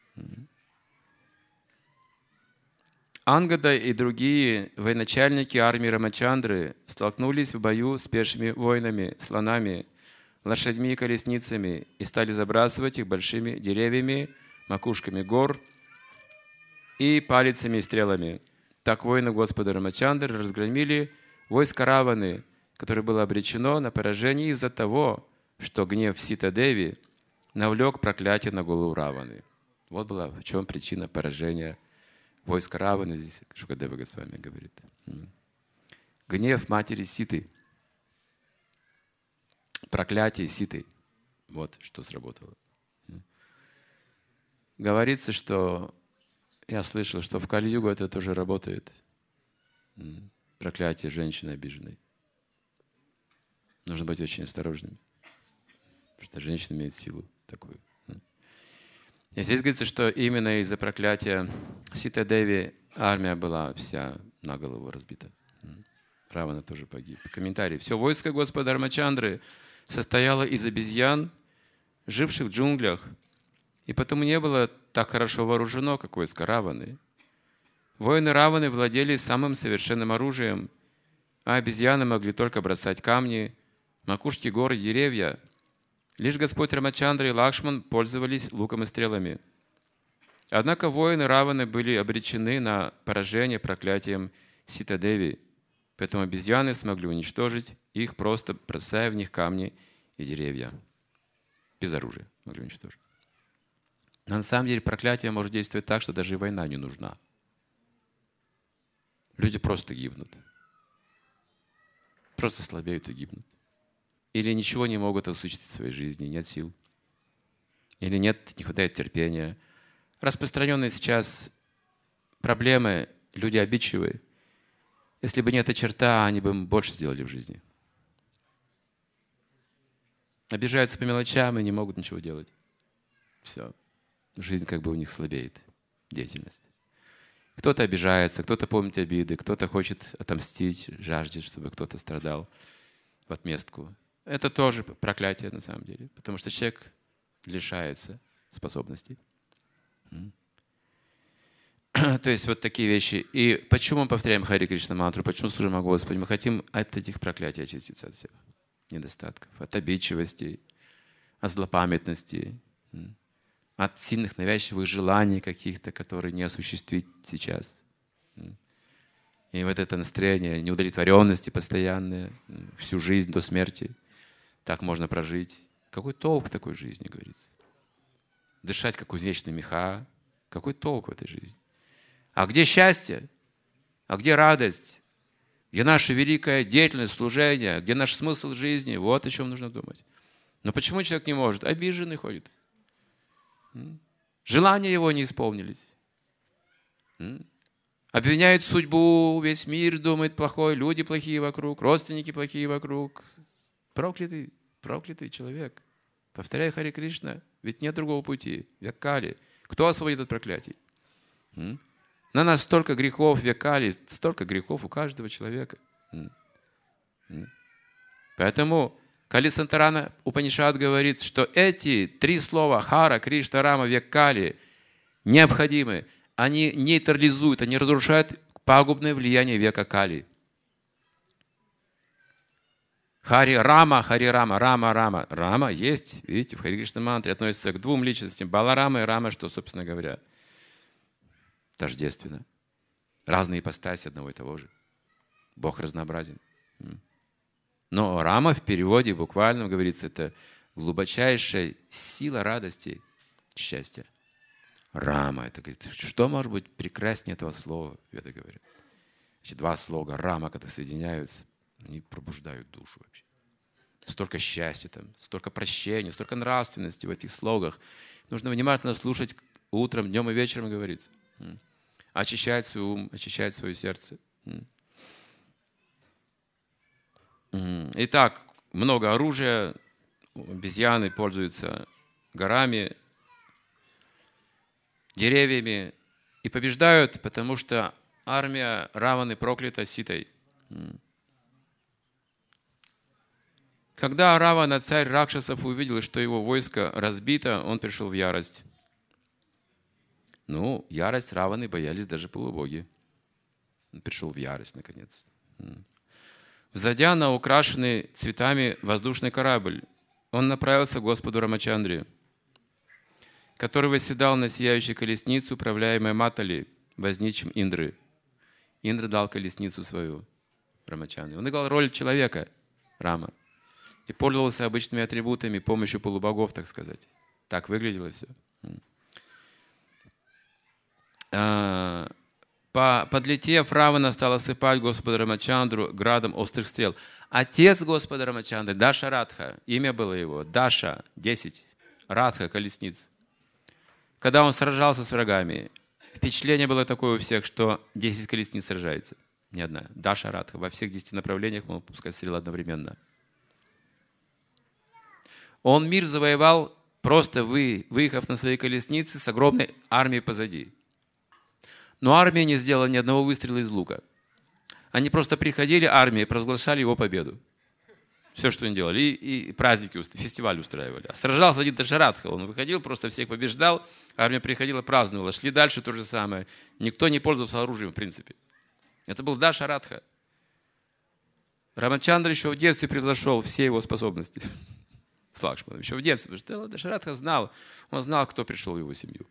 Ангада и другие военачальники армии Рамачандры столкнулись в бою с пешими воинами, слонами, лошадьми и колесницами и стали забрасывать их большими деревьями, макушками гор и палицами и стрелами. Так воины Господа Рамачандры разгромили войско Раваны, которое было обречено на поражение из-за того, что гнев Сита-Деви навлек проклятие на голову Раваны. Вот была в чем причина поражения войска Раваны, здесь Шукадева Госвами говорит. Гнев матери Ситы. Проклятие Ситы. Вот что сработало. Говорится, что я слышал, что в Кали-югу это тоже работает. Проклятие женщины обиженной. Нужно быть очень осторожным. Потому что женщина имеет силу такую. И здесь говорится, что именно из-за проклятия Сита-Деви армия была вся на голову разбита. Равана тоже погиб. Комментарий. Все войско Господа Рамачандры состояло из обезьян, живших в джунглях, и потому не было так хорошо вооружено, как войско Раваны. Воины Раваны владели самым совершенным оружием, а обезьяны могли только бросать камни, макушки гор и деревья. Лишь Господь Рамачандра и Лакшман пользовались луком и стрелами. Однако воины Раваны были обречены на поражение проклятием Сита-Деви, поэтому обезьяны смогли уничтожить их, просто бросая в них камни и деревья. Без оружия могли уничтожить. Но на самом деле проклятие может действовать так, что даже и война не нужна. Люди просто гибнут. Просто слабеют и гибнут. Или ничего не могут осуществить в своей жизни, нет сил. Или не хватает терпения. Распространенные сейчас проблемы, люди обидчивые. Если бы не эта черта, они бы больше сделали в жизни. Обижаются по мелочам и не могут ничего делать. Все. Жизнь как бы у них слабеет, деятельность. Кто-то обижается, кто-то помнит обиды, кто-то хочет отомстить, жаждет, чтобы кто-то страдал в отместку. Это тоже проклятие на самом деле, потому что человек лишается способностей. То есть вот такие вещи. И почему мы повторяем Хари Кришна мантру, почему служим о Господе? Мы хотим от этих проклятий очиститься от всех недостатков, от обидчивости, от злопамятности, от сильных навязчивых желаний каких-то, которые не осуществить сейчас. И вот это настроение неудовлетворенности постоянное, всю жизнь до смерти. Так можно прожить. Какой толк в такой жизни, говорится? Дышать, как кузнечные меха. Какой толк в этой жизни? А где счастье? А где радость? Где наша великая деятельность, служение? Где наш смысл жизни? Вот о чем нужно думать. Но почему человек не может? Обиженный ходит. Желания его не исполнились. Обвиняет судьбу, весь мир думает плохой, люди плохие вокруг, родственники плохие вокруг. Проклятый человек. Повторяй Хари Кришна, ведь нет другого пути. Веккали. Кто освободит от проклятий? На нас столько грехов, веккали, столько грехов у каждого человека. Поэтому Кали Сантарана Упанишад говорит, что эти 3 слова Хара, Кришна, Рама, Веккали необходимы. Они нейтрализуют, они разрушают пагубное влияние века Кали. Хари Рама, Рама, Рама. Рама есть, видите, в Хари Кришна мантре относится к двум личностям. Баларама и Рама, что, собственно говоря, тождественно. Разные ипостаси одного и того же. Бог разнообразен. Но Рама в переводе буквально говорится, это глубочайшая сила радости, счастья. Рама, это говорит, что может быть прекраснее этого слова, веды говорят. Эти два слога Рама, когда соединяются, они пробуждают душу вообще. Столько счастья там, столько прощения, столько нравственности в этих слогах. Нужно внимательно слушать утром, днем и вечером, говорится. Очищать свой ум, очищать свое сердце. Итак, много оружия, обезьяны пользуются горами, деревьями и побеждают, потому что армия Раваны проклята Ситой. Когда Равана, царь Ракшасов, увидел, что его войско разбито, он пришел в ярость. Ярость Раваны боялись даже полубоги. Он пришел в ярость, наконец. Взойдя на украшенный цветами воздушный корабль, он направился к Господу Рамачандре, который восседал на сияющей колеснице, управляемой Матали, возничим Индры. Индра дал колесницу свою Рамачандре. Он играл роль человека, Рама, и пользовался обычными атрибутами, помощью полубогов, так сказать. Так выглядело все. Подлетев, Равана стал осыпать Господа Рамачандру градом острых стрел. Отец Господа Рамачандры, Даша Радха, имя было его, Даша, 10, Радха, колесниц. Когда он сражался с врагами, впечатление было такое у всех, что 10 колесниц сражается. Не одна. Даша Радха. Во всех 10 направлениях мог пускать стрелы одновременно. Он мир завоевал, просто выехав на своей колеснице с огромной армией позади. Но армия не сделала ни одного выстрела из лука. Они просто приходили, армия, и провозглашали его победу. Все, что они делали. И праздники, фестивали устраивали. А сражался один Дашаратха. Он выходил, просто всех побеждал. Армия приходила, праздновала. Шли дальше то же самое. Никто не пользовался оружием, в принципе. Это был Дашаратха. Рамачандра еще в детстве превзошел все его способности. С Лакшманом. Еще в детстве. Потому что Дашаратха знал. Он знал, кто пришел в его семью.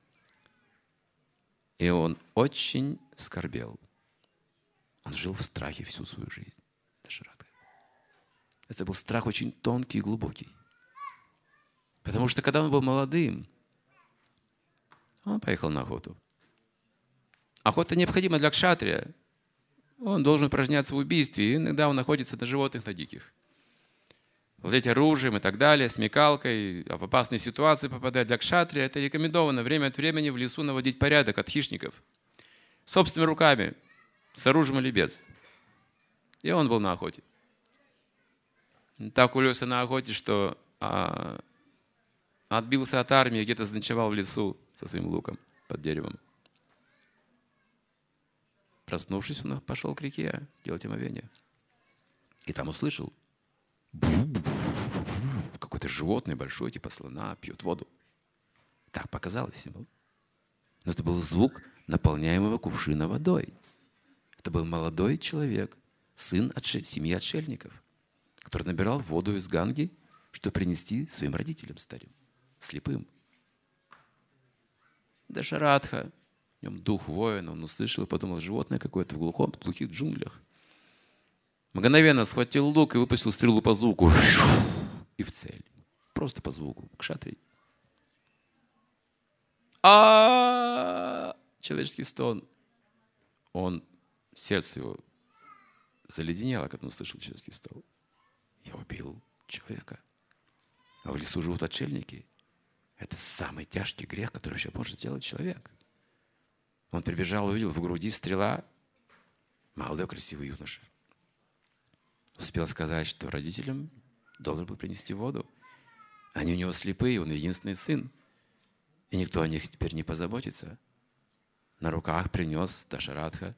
И он очень скорбел. Он жил в страхе всю свою жизнь. Дашаратха. Это был страх очень тонкий и глубокий. Потому что когда он был молодым, он поехал на охоту. Охота необходима для кшатрия. Он должен упражняться в убийстве. И иногда он находится на животных, на диких. Владеть оружием и так далее, смекалкой, в опасные ситуации попадать для кшатрия. Это рекомендовано время от времени в лесу наводить порядок от хищников. Собственными руками, с оружием или без. И он был на охоте. Так улегся на охоте, что отбился от армии, где-то заночевал в лесу со своим луком под деревом. Проснувшись, он пошел к реке делать омовение. И там услышал. Какое-то животное большое, типа слона, пьет воду. Так показалось ему. Но это был звук наполняемого кувшина водой. Это был молодой человек, сын семьи отшельников, который набирал воду из Ганги, чтобы принести своим родителям старым, слепым. Дашаратха, в нем дух воина, он услышал и подумал, животное какое-то в глухих джунглях. Мгновенно схватил лук и выпустил стрелу по звуку. И в цель. Просто по звуку. Кшатрий. Человеческий стон. Сердце его заледенело, когда он услышал человеческий стон. Я убил человека. А в лесу живут отшельники. Это самый тяжкий грех, который вообще может сделать человек. Он прибежал, увидел в груди стрела. Молодой красивый юноша. Успел сказать, что родителям должен был принести воду. Они у него слепые, он единственный сын. И никто о них теперь не позаботится. На руках принес Дашаратха.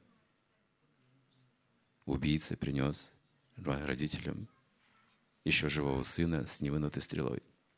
Убийца принес родителям еще живого сына с невынутой стрелой.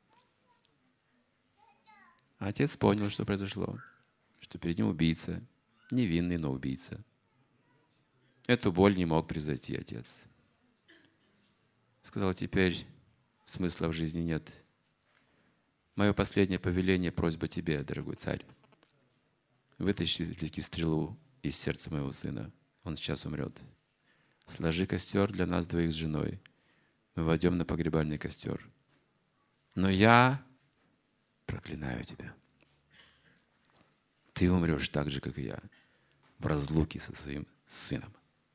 Отец понял, что произошло. Что перед ним убийца. Невинный, но убийца. Эту боль не мог превзойти отец. Сказал: теперь смысла в жизни нет. Мое последнее повеление, просьба тебе, дорогой царь. Вытащи стрелу из сердца моего сына. Он сейчас умрет. Сложи костер для нас двоих с женой. Мы войдем на погребальный костер. Но я проклинаю тебя. Ты умрешь так же, как и я, в разлуке со своим сыном.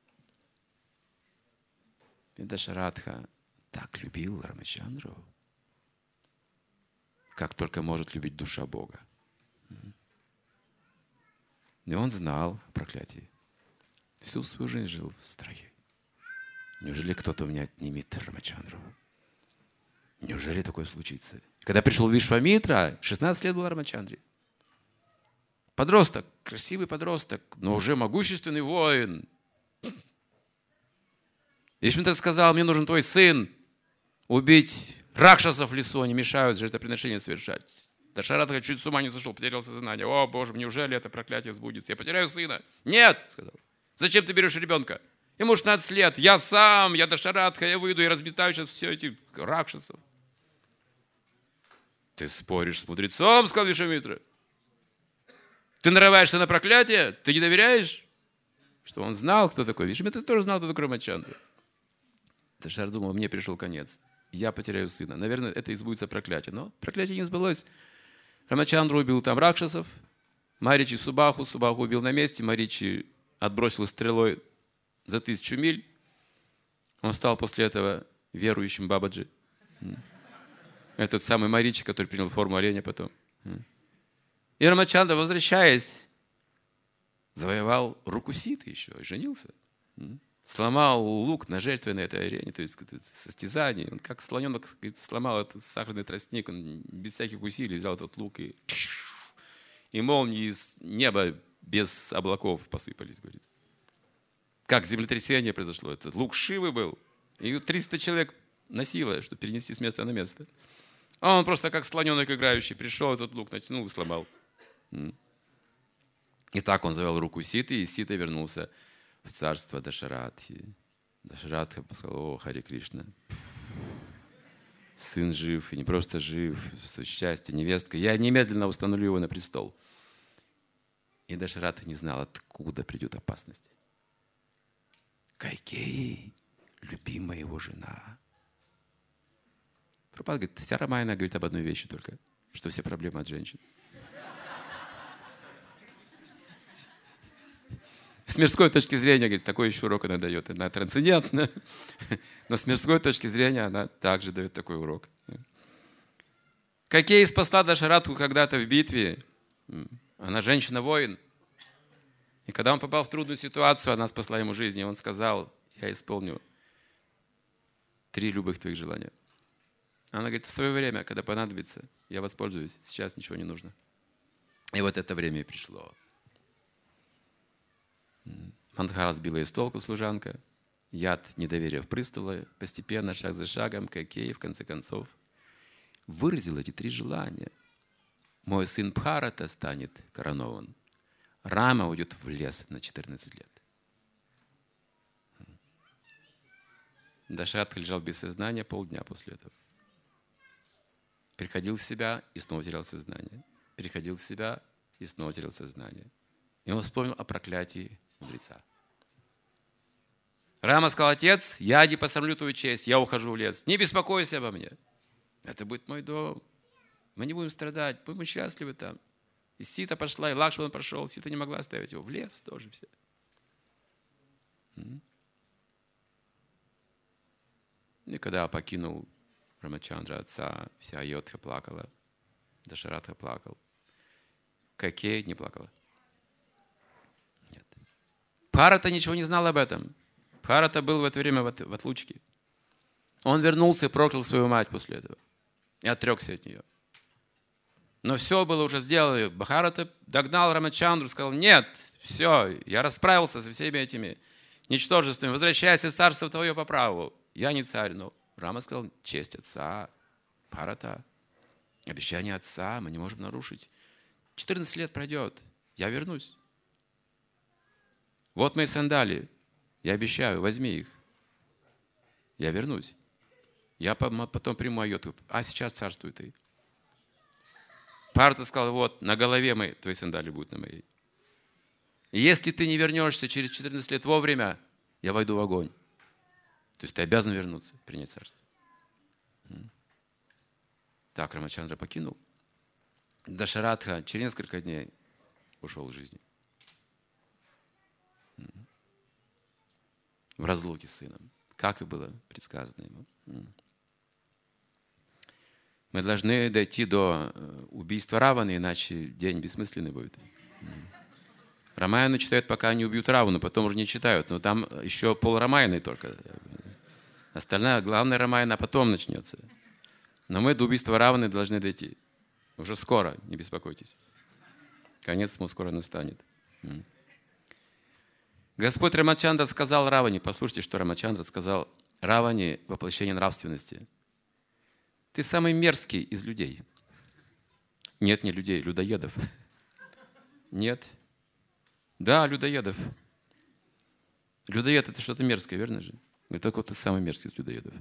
И Дашаратха так любил Рамачандру, как только может любить душа Бога. И он знал о проклятии. Всю свою жизнь жил в страхе. Неужели кто-то у меня отнимет Рамачандру? Неужели такое случится? Когда пришел Вишвамитра, 16 лет был Рамачандре. Подросток, красивый подросток, но уже могущественный воин. Вишвамитра сказал: мне нужен твой сын. Убить ракшасов в лесу, они мешают жертвоприношения совершать. Дашаратха чуть с ума не сошел, потерял сознание. О, Боже, неужели это проклятие сбудется? Я потеряю сына. Нет, сказал. Зачем ты берешь ребенка? Ему 16 лет. Я Дашаратха, я выйду и разметаю сейчас все эти ракшасов. Ты споришь с мудрецом, сказал Вишвамитра. Ты нарываешься на проклятие? Ты не доверяешь? Что он знал, кто такой. Вишвамитра тоже знал, кто такой Рамачандра. Дашаратха думал: мне пришел конец. Я потеряю сына. Наверное, это и сбудется проклятие. Но проклятие не сбылось. Рамачандра убил там ракшасов. Маричи Субаху убил на месте. Маричи отбросил стрелой за 1000 миль. Он стал после этого верующим Бабаджи. Этот самый Маричи, который принял форму оленя потом. И Рамачандра, возвращаясь, завоевал руку Ситы еще и женился. Сломал лук на жертве на этой арене, то есть состязание. Он как слоненок сломал этот сахарный тростник, он без всяких усилий взял этот лук, и молнии из неба без облаков посыпались, говорится. Как землетрясение произошло. Этот лук Шивы был, и 300 человек носило, чтобы перенести с места на место. А он просто как слоненок играющий пришел, этот лук натянул и сломал. И так он завел руку Ситы, и Сита вернулся в царство Дашаратхи. Дашаратха сказал: о, Харе Кришна, сын жив, и не просто жив, счастье, невестка. Я немедленно установлю его на престол. И Дашаратха не знал, откуда придет опасность. Кайкеи, любимая его жена. Прабхупада говорит: вся Рамаяна говорит об одной вещи только, что все проблемы от женщин. С мирской точки зрения, говорит, такой еще урок она дает. Она трансцендентна, но с мирской точки зрения она также дает такой урок. Кайкеи спасла Дашаратху когда-то в битве. Она женщина-воин. И когда он попал в трудную ситуацию, она спасла ему жизнь. И он сказал: я исполню 3 любых твоих желания. Она говорит: в свое время, когда понадобится, я воспользуюсь. Сейчас ничего не нужно. И вот это время и пришло. Мандхара сбила из толку служанка. Яд недоверия впрыснула. Постепенно, шаг за шагом, Кайкеи, в конце концов, выразил эти 3 желания. Мой сын Бхарата станет коронован. Рама уйдет в лес на 14 лет. Дашаратха лежал без сознания полдня после этого. Приходил в себя и снова терял сознание. Приходил в себя и снова терял сознание. И он вспомнил о проклятии мудреца. Рама сказал: отец, я не посрамлю твою честь, я ухожу в лес. Не беспокойся обо мне. Это будет мой дом. Мы не будем страдать, будем счастливы там. И Сита пошла, и Лакшмана пошел. Сита не могла оставить его. В лес тоже все. И когда покинул Рамачандра отца, вся Айодхя плакала. Дашаратха плакал. Кайкеи не плакала. Нет. Бхарата ничего не знал об этом. Бхарата был в это время в отлучке. Он вернулся и проклял свою мать после этого. И отрекся от нее. Но все было уже сделано. Бхарата догнал Рамачандру, сказал: нет, все, я расправился со всеми этими ничтожествами. Возвращайся в царство твое по праву. Я не царь. Но Рама сказал: честь отца, Бхарата, обещание отца мы не можем нарушить. 14 лет пройдет, я вернусь. Вот мои сандали, я обещаю, возьми их. Я вернусь. Я потом приму айоту. А сейчас царствуй ты. Парта сказал, вот, на голове моей, твои сандали будут на моей. И если ты не вернешься через 14 лет вовремя, я войду в огонь. То есть ты обязан вернуться, принять царство. Так Рамачандра покинул. Дашаратха через несколько дней ушел из жизни. В разлуке с сыном. Как и было предсказано ему. Мы должны дойти до убийства Раваны, иначе день бессмысленный будет. Рамаяну читают, пока не убьют Равану, потом уже не читают. Но там еще пол Рамаяны только. Остальная, главная Рамаяна потом начнется. Но мы до убийства Раваны должны дойти. Уже скоро, не беспокойтесь. Конец ему скоро настанет. Господь Рамачандра сказал Раване, послушайте, что Рамачандра сказал Раване, воплощение нравственности. Ты самый мерзкий из людей. Нет, не людей, людоедов. Нет. Да, людоедов. Людоед — это что-то мерзкое, верно же? Говорит, только ты самый мерзкий из людоедов.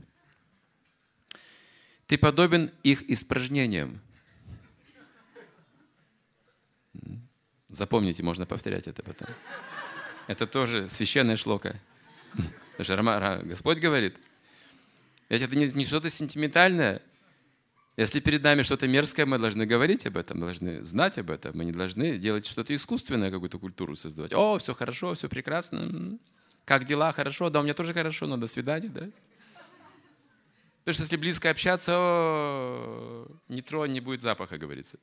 Ты подобен их испражнениям. Запомните, можно повторять это потом. Это тоже священная шлока. Господь говорит, это не что-то сентиментальное. Если перед нами что-то мерзкое, мы должны говорить об этом, мы должны знать об этом. Мы не должны делать что-то искусственное, какую-то культуру создавать. О, все хорошо, все прекрасно. Как дела? Хорошо. Да, у меня тоже хорошо, но до свидания, да? Потому что если близко общаться, не тронь, не будет запаха, говорится.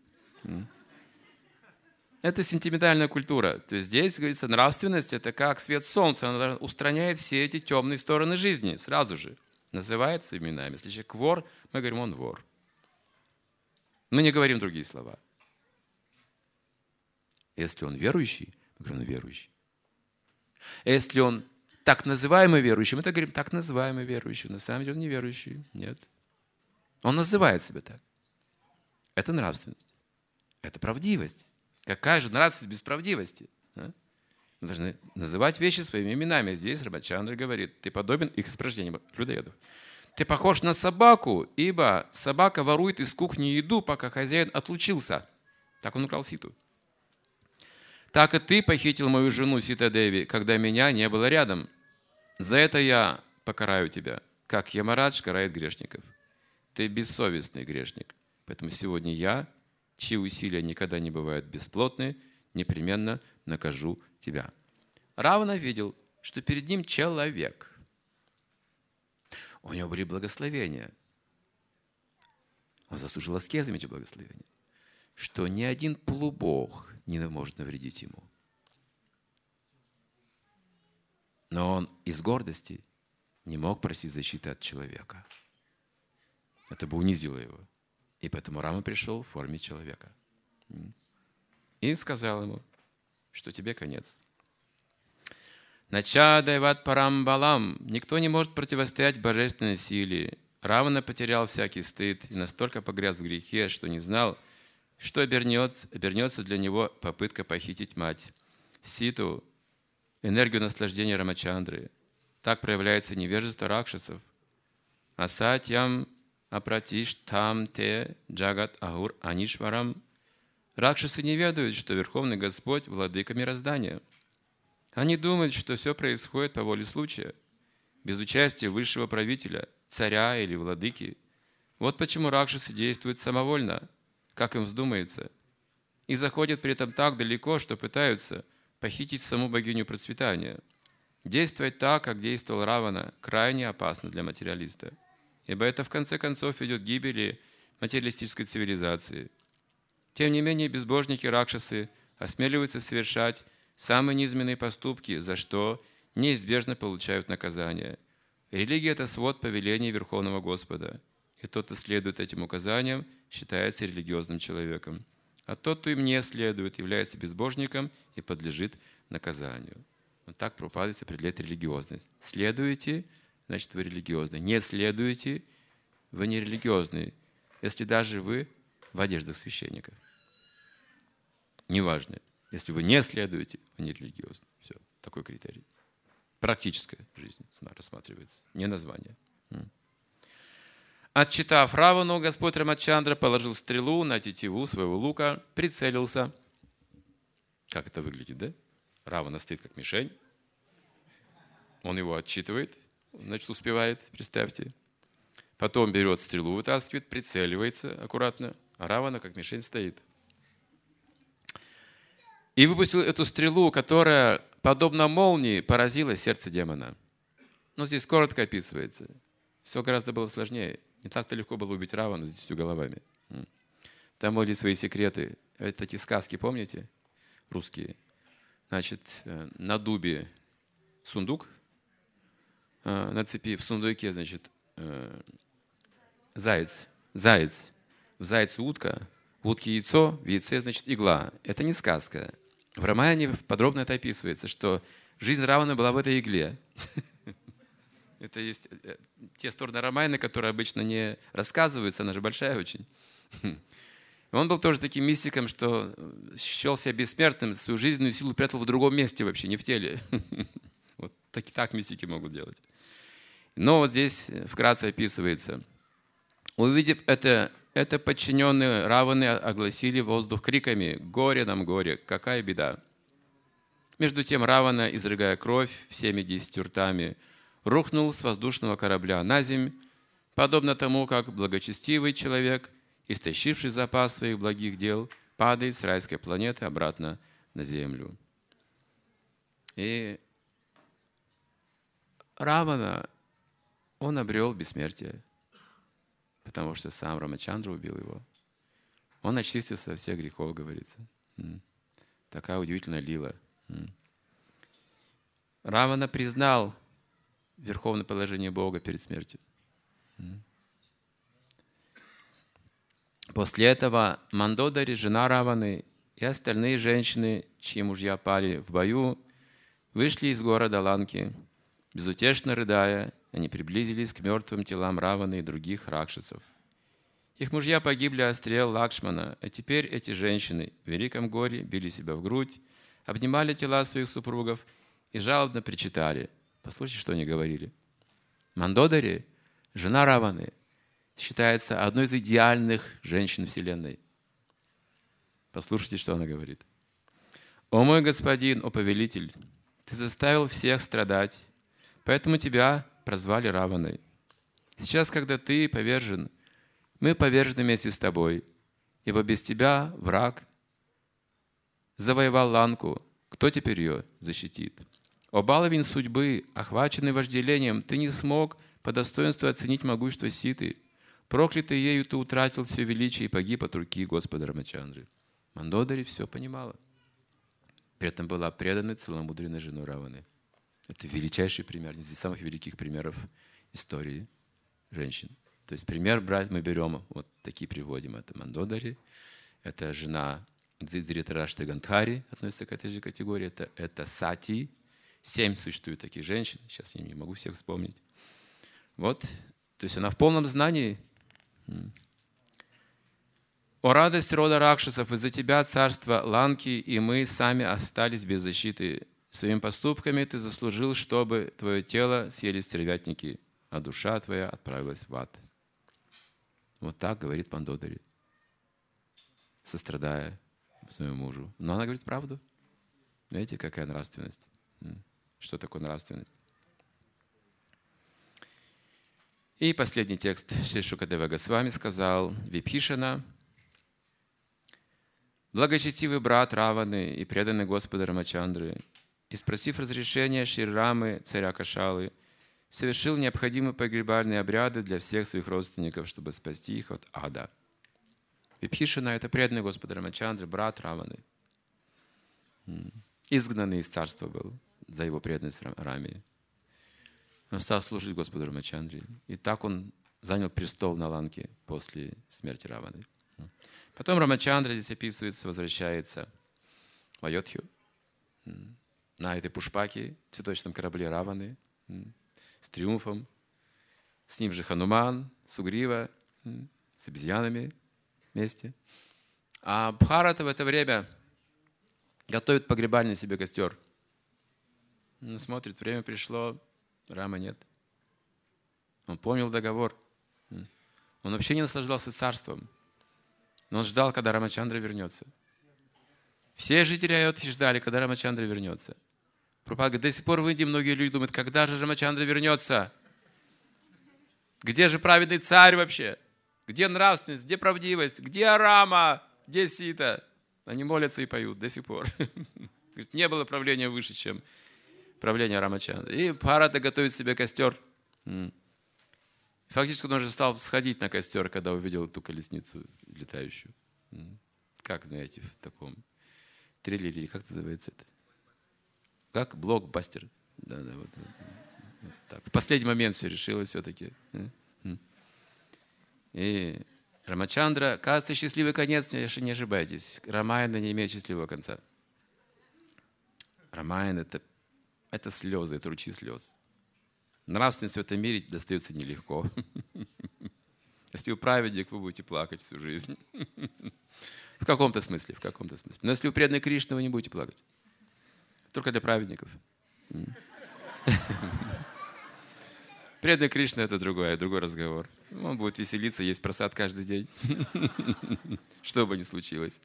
Это сентиментальная культура. То есть здесь, говорится, нравственность — это как свет солнца. Она устраняет все эти темные стороны жизни сразу же. Называется именами. Если человек вор, мы говорим, он вор. Мы не говорим другие слова. Если он верующий, мы говорим, он верующий. Если он так называемый верующий, мы так говорим, так называемый верующий. На самом деле он не верующий. Нет. Он называет себя так. Это нравственность. Это правдивость. Какая же нравственность без правдивости? Мы должны называть вещи своими именами. Здесь Рамачандра говорит, ты подобен их испражнениям, людоедов. Ты похож на собаку, ибо собака ворует из кухни еду, пока хозяин отлучился. Так он украл Ситу. Так и ты похитил мою жену Сита-Деви, когда меня не было рядом. За это я покараю тебя, как Ямарадж карает грешников. Ты бессовестный грешник. Поэтому сегодня я, чьи усилия никогда не бывают бесплотны, непременно накажу тебя. Равана видел, что перед ним человек. У него были благословения. Он заслужил аскезами эти благословения. Что ни один полубог не может навредить ему. Но он из гордости не мог просить защиты от человека. Это бы унизило его. И поэтому Рама пришел в форме человека. И сказал ему, что тебе конец. Начадайват парамбалам. Никто не может противостоять божественной силе. Равана потерял всякий стыд и настолько погряз в грехе, что не знал, что обернется для него попытка похитить мать. Ситу, энергию наслаждения Рамачандры. Так проявляется невежество ракшасов. Асатьям апратиштам те джагат агур анишварам. Ракшасы не ведают, что Верховный Господь – владыка мироздания. Они думают, что все происходит по воле случая, без участия высшего правителя, царя или владыки. Вот почему ракшасы действуют самовольно, как им вздумается, и заходят при этом так далеко, что пытаются похитить саму богиню процветания. Действовать так, как действовал Равана, крайне опасно для материалиста, ибо это в конце концов ведет к гибели материалистической цивилизации. Тем не менее, безбожники ракшасы осмеливаются совершать самые низменные поступки, за что неизбежно получают наказание. Религия – это свод повелений Верховного Господа, и тот, кто следует этим указаниям, считается религиозным человеком. А тот, кто им не следует, является безбожником и подлежит наказанию. Вот так Прабхупада определяет религиозность. Следуете, значит, вы религиозны. Не следуете, вы не религиозны, если даже вы в одеждах священников. Неважно. Если вы не следуете, вы не религиозны. Все, такой критерий. Практическая жизнь рассматривается, не название. Отчитав Равану, Господь Рамачандра положил стрелу на тетиву своего лука, прицелился. Как это выглядит, да? Равана стоит как мишень. Он его отчитывает, значит, успевает, представьте. Потом берет стрелу, вытаскивает, прицеливается аккуратно, а Равана как мишень стоит. И выпустил эту стрелу, которая, подобно молнии, поразила сердце демона. Но здесь коротко описывается. Все гораздо было сложнее. Не так-то легко было убить Равану с 10 головами. Там были свои секреты. Это эти сказки, помните? Русские. Значит, на дубе сундук, на цепи в сундуке, значит, заяц. В зайце утка, в утке яйцо, в яйце, значит, игла. Это не сказка. В Рамаяне подробно это описывается, что жизнь Равана была в этой игле. Это есть те стороны Рамаяны, которые обычно не рассказываются, она же большая очень. Он был тоже таким мистиком, что счел себя бессмертным, свою жизненную силу прятал в другом месте вообще, не в теле. Вот так мистики могут делать. Но вот здесь вкратце описывается. Увидев это подчиненные Раваны огласили воздух криками: «Горе нам, горе! Какая беда!» Между тем Равана, изрыгая кровь всеми 10 ртами, рухнул с воздушного корабля на земь, подобно тому, как благочестивый человек, истощивший запас своих благих дел, падает с райской планеты обратно на землю. И Равана, он обрел бессмертие, потому что сам Рамачандра убил его. Он очистился от всех грехов, говорится. Такая удивительная лила. Равана признал верховное положение Бога перед смертью. После этого Мандодари, жена Раваны, и остальные женщины, чьи мужья пали в бою, вышли из города Ланки. Безутешно рыдая, они приблизились к мертвым телам Раваны и других ракшасов. Их мужья погибли от стрел Лакшмана, а теперь эти женщины в великом горе били себя в грудь, обнимали тела своих супругов и жалобно причитали. Послушайте, что они говорили. Мандодари, жена Раваны, считается одной из идеальных женщин Вселенной. Послушайте, что она говорит. «О мой господин, о повелитель, ты заставил всех страдать, поэтому тебя прозвали Раваной. Сейчас, когда ты повержен, мы повержены вместе с тобой, ибо без тебя враг завоевал Ланку. Кто теперь ее защитит? О баловень судьбы, охваченный вожделением, ты не смог по достоинству оценить могущество Ситы. Проклятый ею ты утратил все величие и погиб от руки Господа Рамачандры». Мандодари все понимала. При этом была предана целомудренной женой Раваны. Это величайший пример, один из самых великих примеров истории женщин. То есть пример брать мы берем, вот такие приводим. Это Мандодари, это жена Дритарашты Гандхари, относится к этой же категории. Это Сати. 7 существует таких женщин. Сейчас я не могу всех вспомнить. Вот. То есть она в полном знании. «О радость рода Ракшасов, из-за тебя, царство Ланки, и мы сами остались без защиты. Своими поступками ты заслужил, чтобы твое тело съели стервятники, а душа твоя отправилась в ад». Вот так говорит Мандодари, сострадая своему мужу. Но она говорит правду. Видите, какая нравственность? Что такое нравственность? И последний текст. Шри Шукадева Госвами сказал: «Випхишана, благочестивый брат Раваны и преданный Господа Рамачандры, и спросив разрешения Шри Рамы, царя Кашалы, совершил необходимые погребальные обряды для всех своих родственников, чтобы спасти их от ада». Випхишана — это преданный Господа Рамачандры, брат Раваны. Изгнанный из царства был за его преданность Раме. Он стал служить Господу Рамачандре. И так он занял престол на Ланке после смерти Раваны. Потом Рамачандра, здесь описывается, возвращается в Айодхью на этой пушпаке, цветочном корабле Раваны, с триумфом. С ним же Хануман, Сугрива, с обезьянами вместе. А Бхарата в это время готовит погребальный себе костер. Он смотрит, время пришло, Рама нет. Он помнил договор. Он вообще не наслаждался царством. Но он ждал, когда Рамачандра вернется. Все жители Айодхи ждали, когда Рамачандра вернется. Прабхупада говорит, до сих пор в Индии многие люди думают, когда же Рамачандра вернется? Где же праведный царь вообще? Где нравственность? Где правдивость? Где Рама? Где Сита? Они молятся и поют до сих пор. Говорит, не было правления выше, чем правление Рамачандры. И Бхарата готовит себе костер. Фактически он уже стал сходить на костер, когда увидел эту колесницу летающую. Как, знаете, в таком триллере, как называется это? Как? Блокбастер. Да, вот. Так. В последний момент все решилось все-таки. И Рамачандра, кажется, счастливый конец, не ошибайтесь. Рамаяна не имеет счастливого конца. Рамаяна — это слезы, это ручьи слез. Нравственность в этом мире достается нелегко. Если вы праведник, вы будете плакать всю жизнь. В каком-то смысле. Но если вы преданный Кришне, вы не будете плакать. Только для праведников. Преданный Кришне — это другой разговор. Он будет веселиться, есть просад каждый день. Что бы ни случилось.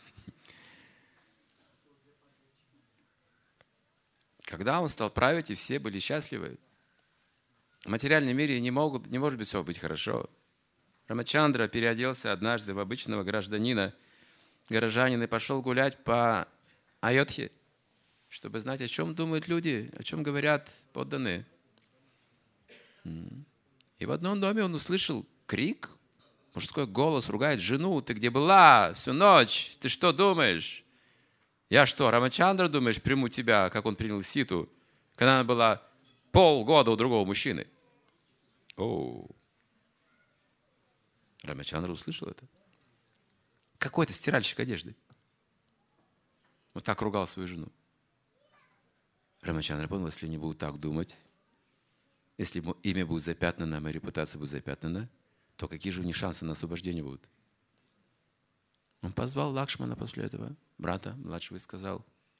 Когда он стал править, и все были счастливы. В материальном мире не может быть все быть хорошо. Рамачандра переоделся однажды в обычного гражданина, горожанина, и пошел гулять по Айодхе, чтобы знать, о чем думают люди, о чем говорят подданные. И в одном доме он услышал крик, мужской голос ругает жену: «Ты где была всю ночь? Ты что думаешь? Я что, Рамачандра, думаешь, приму тебя, как он принял Ситу, когда она была полгода у другого мужчины?» О, Рамачандра услышал это. Какой-то стиральщик одежды. Вот так ругал свою жену. Рамачандра понял, если они будут так думать, если имя будет запятнано, моя репутация будет запятнана, то какие же у них шансы на освобождение будут? Он позвал Лакшмана после этого, брата младшего, и сказал: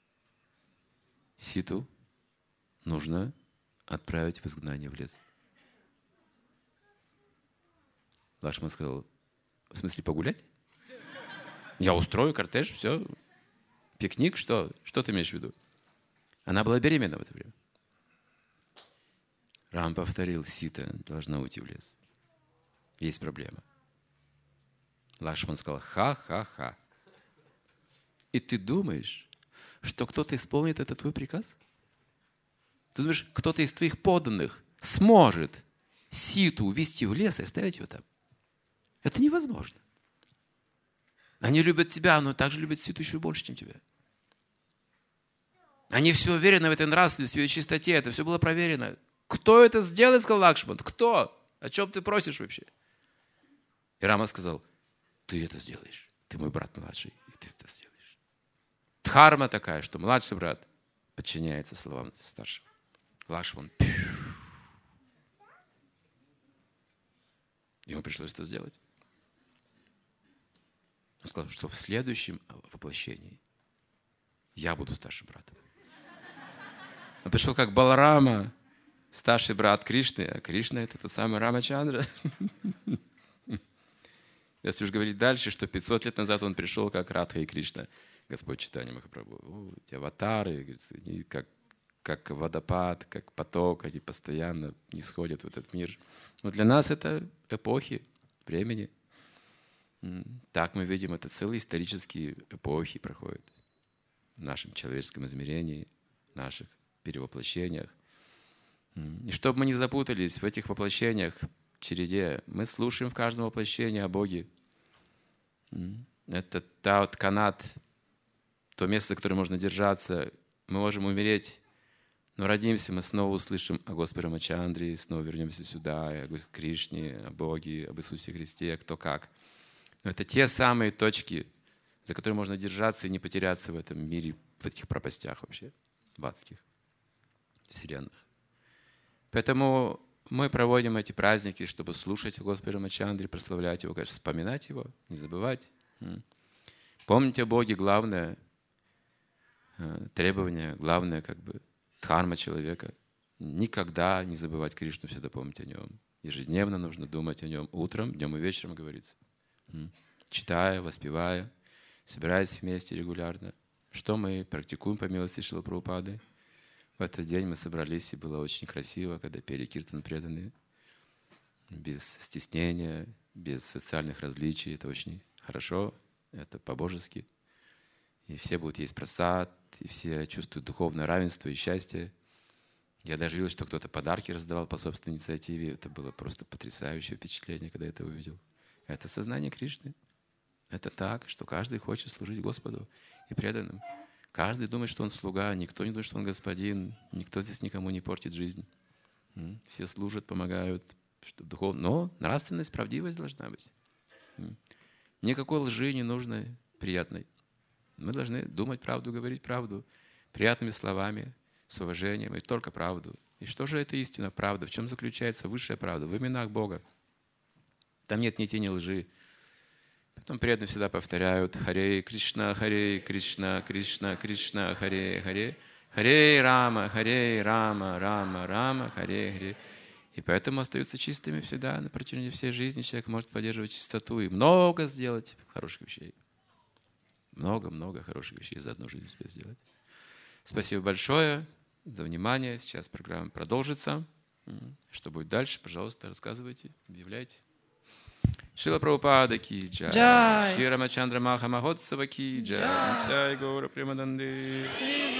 Ситу нужно отправить в изгнание в лес. Лакшман сказал: в смысле погулять? Я устрою кортеж, все. Пикник, что? Что ты имеешь в виду? Она была беременна в это время. Рам повторил: Сита должна уйти в лес. Есть проблема. Лакшман сказал: ха-ха-ха. И ты думаешь, что кто-то исполнит этот твой приказ? Ты думаешь, кто-то из твоих подданных сможет Ситу увести в лес и оставить ее там? Это невозможно. Они любят тебя, но также любят Ситу еще больше, чем тебя. Они все уверены в этой нравственности, в ее чистоте. Это все было проверено. Кто это сделает, сказал Лакшман? Кто? О чем ты просишь вообще? И Рама сказал: ты это сделаешь. Ты мой брат младший, и ты это сделаешь. Дхарма такая, что младший брат подчиняется словам старшего. Лакшман. Ему пришлось это сделать. Он сказал, что в следующем воплощении я буду старшим братом. Он пришел как Баларама, старший брат Кришны, а Кришна — это тот самый Рамачандра. Если уж говорить дальше, что 500 лет назад он пришел как Радха и Кришна, Господь Чайтанья Махапрабху. Эти аватары, они как водопад, как поток, они постоянно нисходят в этот мир. Но для нас это эпохи времени. Так мы видим, это целые исторические эпохи проходят в нашем человеческом измерении, в наших перевоплощениях. И чтобы мы не запутались в этих воплощениях, череде, мы слушаем в каждом воплощении о Боге. Это тот канат, то место, за которое можно держаться. Мы можем умереть, но родимся, мы снова услышим о Господе Рамачандре, снова вернемся сюда, о Кришне, о Боге, об Иисусе Христе, кто как. Но это те самые точки, за которые можно держаться и не потеряться в этом мире, в этих пропастях вообще, в адских вселенных. Поэтому мы проводим эти праздники, чтобы слушать о Господе Рамачандре, прославлять Его, конечно, вспоминать Его, не забывать. Помнить о Боге — главное требование, главное как бы дхарма человека. Никогда не забывать Кришну, всегда помнить о Нем. Ежедневно нужно думать о нем утром, днем и вечером, говорится. Читая, воспевая, собираясь вместе регулярно. Что мы практикуем по милости Шрилы Прабхупады? В этот день мы собрались, и было очень красиво, когда пели киртан преданные. Без стеснения, без социальных различий. Это очень хорошо, это по-божески. И все будут есть прасад, и все чувствуют духовное равенство и счастье. Я даже видел, что кто-то подарки раздавал по собственной инициативе. Это было просто потрясающее впечатление, когда я это увидел. Это сознание Кришны. Это так, что каждый хочет служить Господу и преданным. Каждый думает, что он слуга, никто не думает, что он господин, никто здесь никому не портит жизнь. Все служат, помогают, что духовно. Но нравственность, правдивость должна быть. Никакой лжи не нужно приятной. Мы должны думать правду, говорить правду, приятными словами, с уважением, и только правду. И что же это истина, правда? В чем заключается высшая правда? В именах Бога. Там нет ни тени лжи. Потом преданные всегда повторяют Харе Кришна, Кришна, Кришна, Харе Харе, Харе Рама, Рама, Рама, Харе Харе. И поэтому остаются чистыми всегда на протяжении всей жизни. Человек может поддерживать чистоту и много сделать хороших вещей. Много хороших вещей за одну жизнь успеть сделать. Спасибо большое за внимание. Сейчас программа продолжится. Что будет дальше, пожалуйста, рассказывайте, объявляйте. Шрила Прабхупада ки джай. Шри Рамачандра Маха Махотсава ки джай. Дай Гаура Премаданде.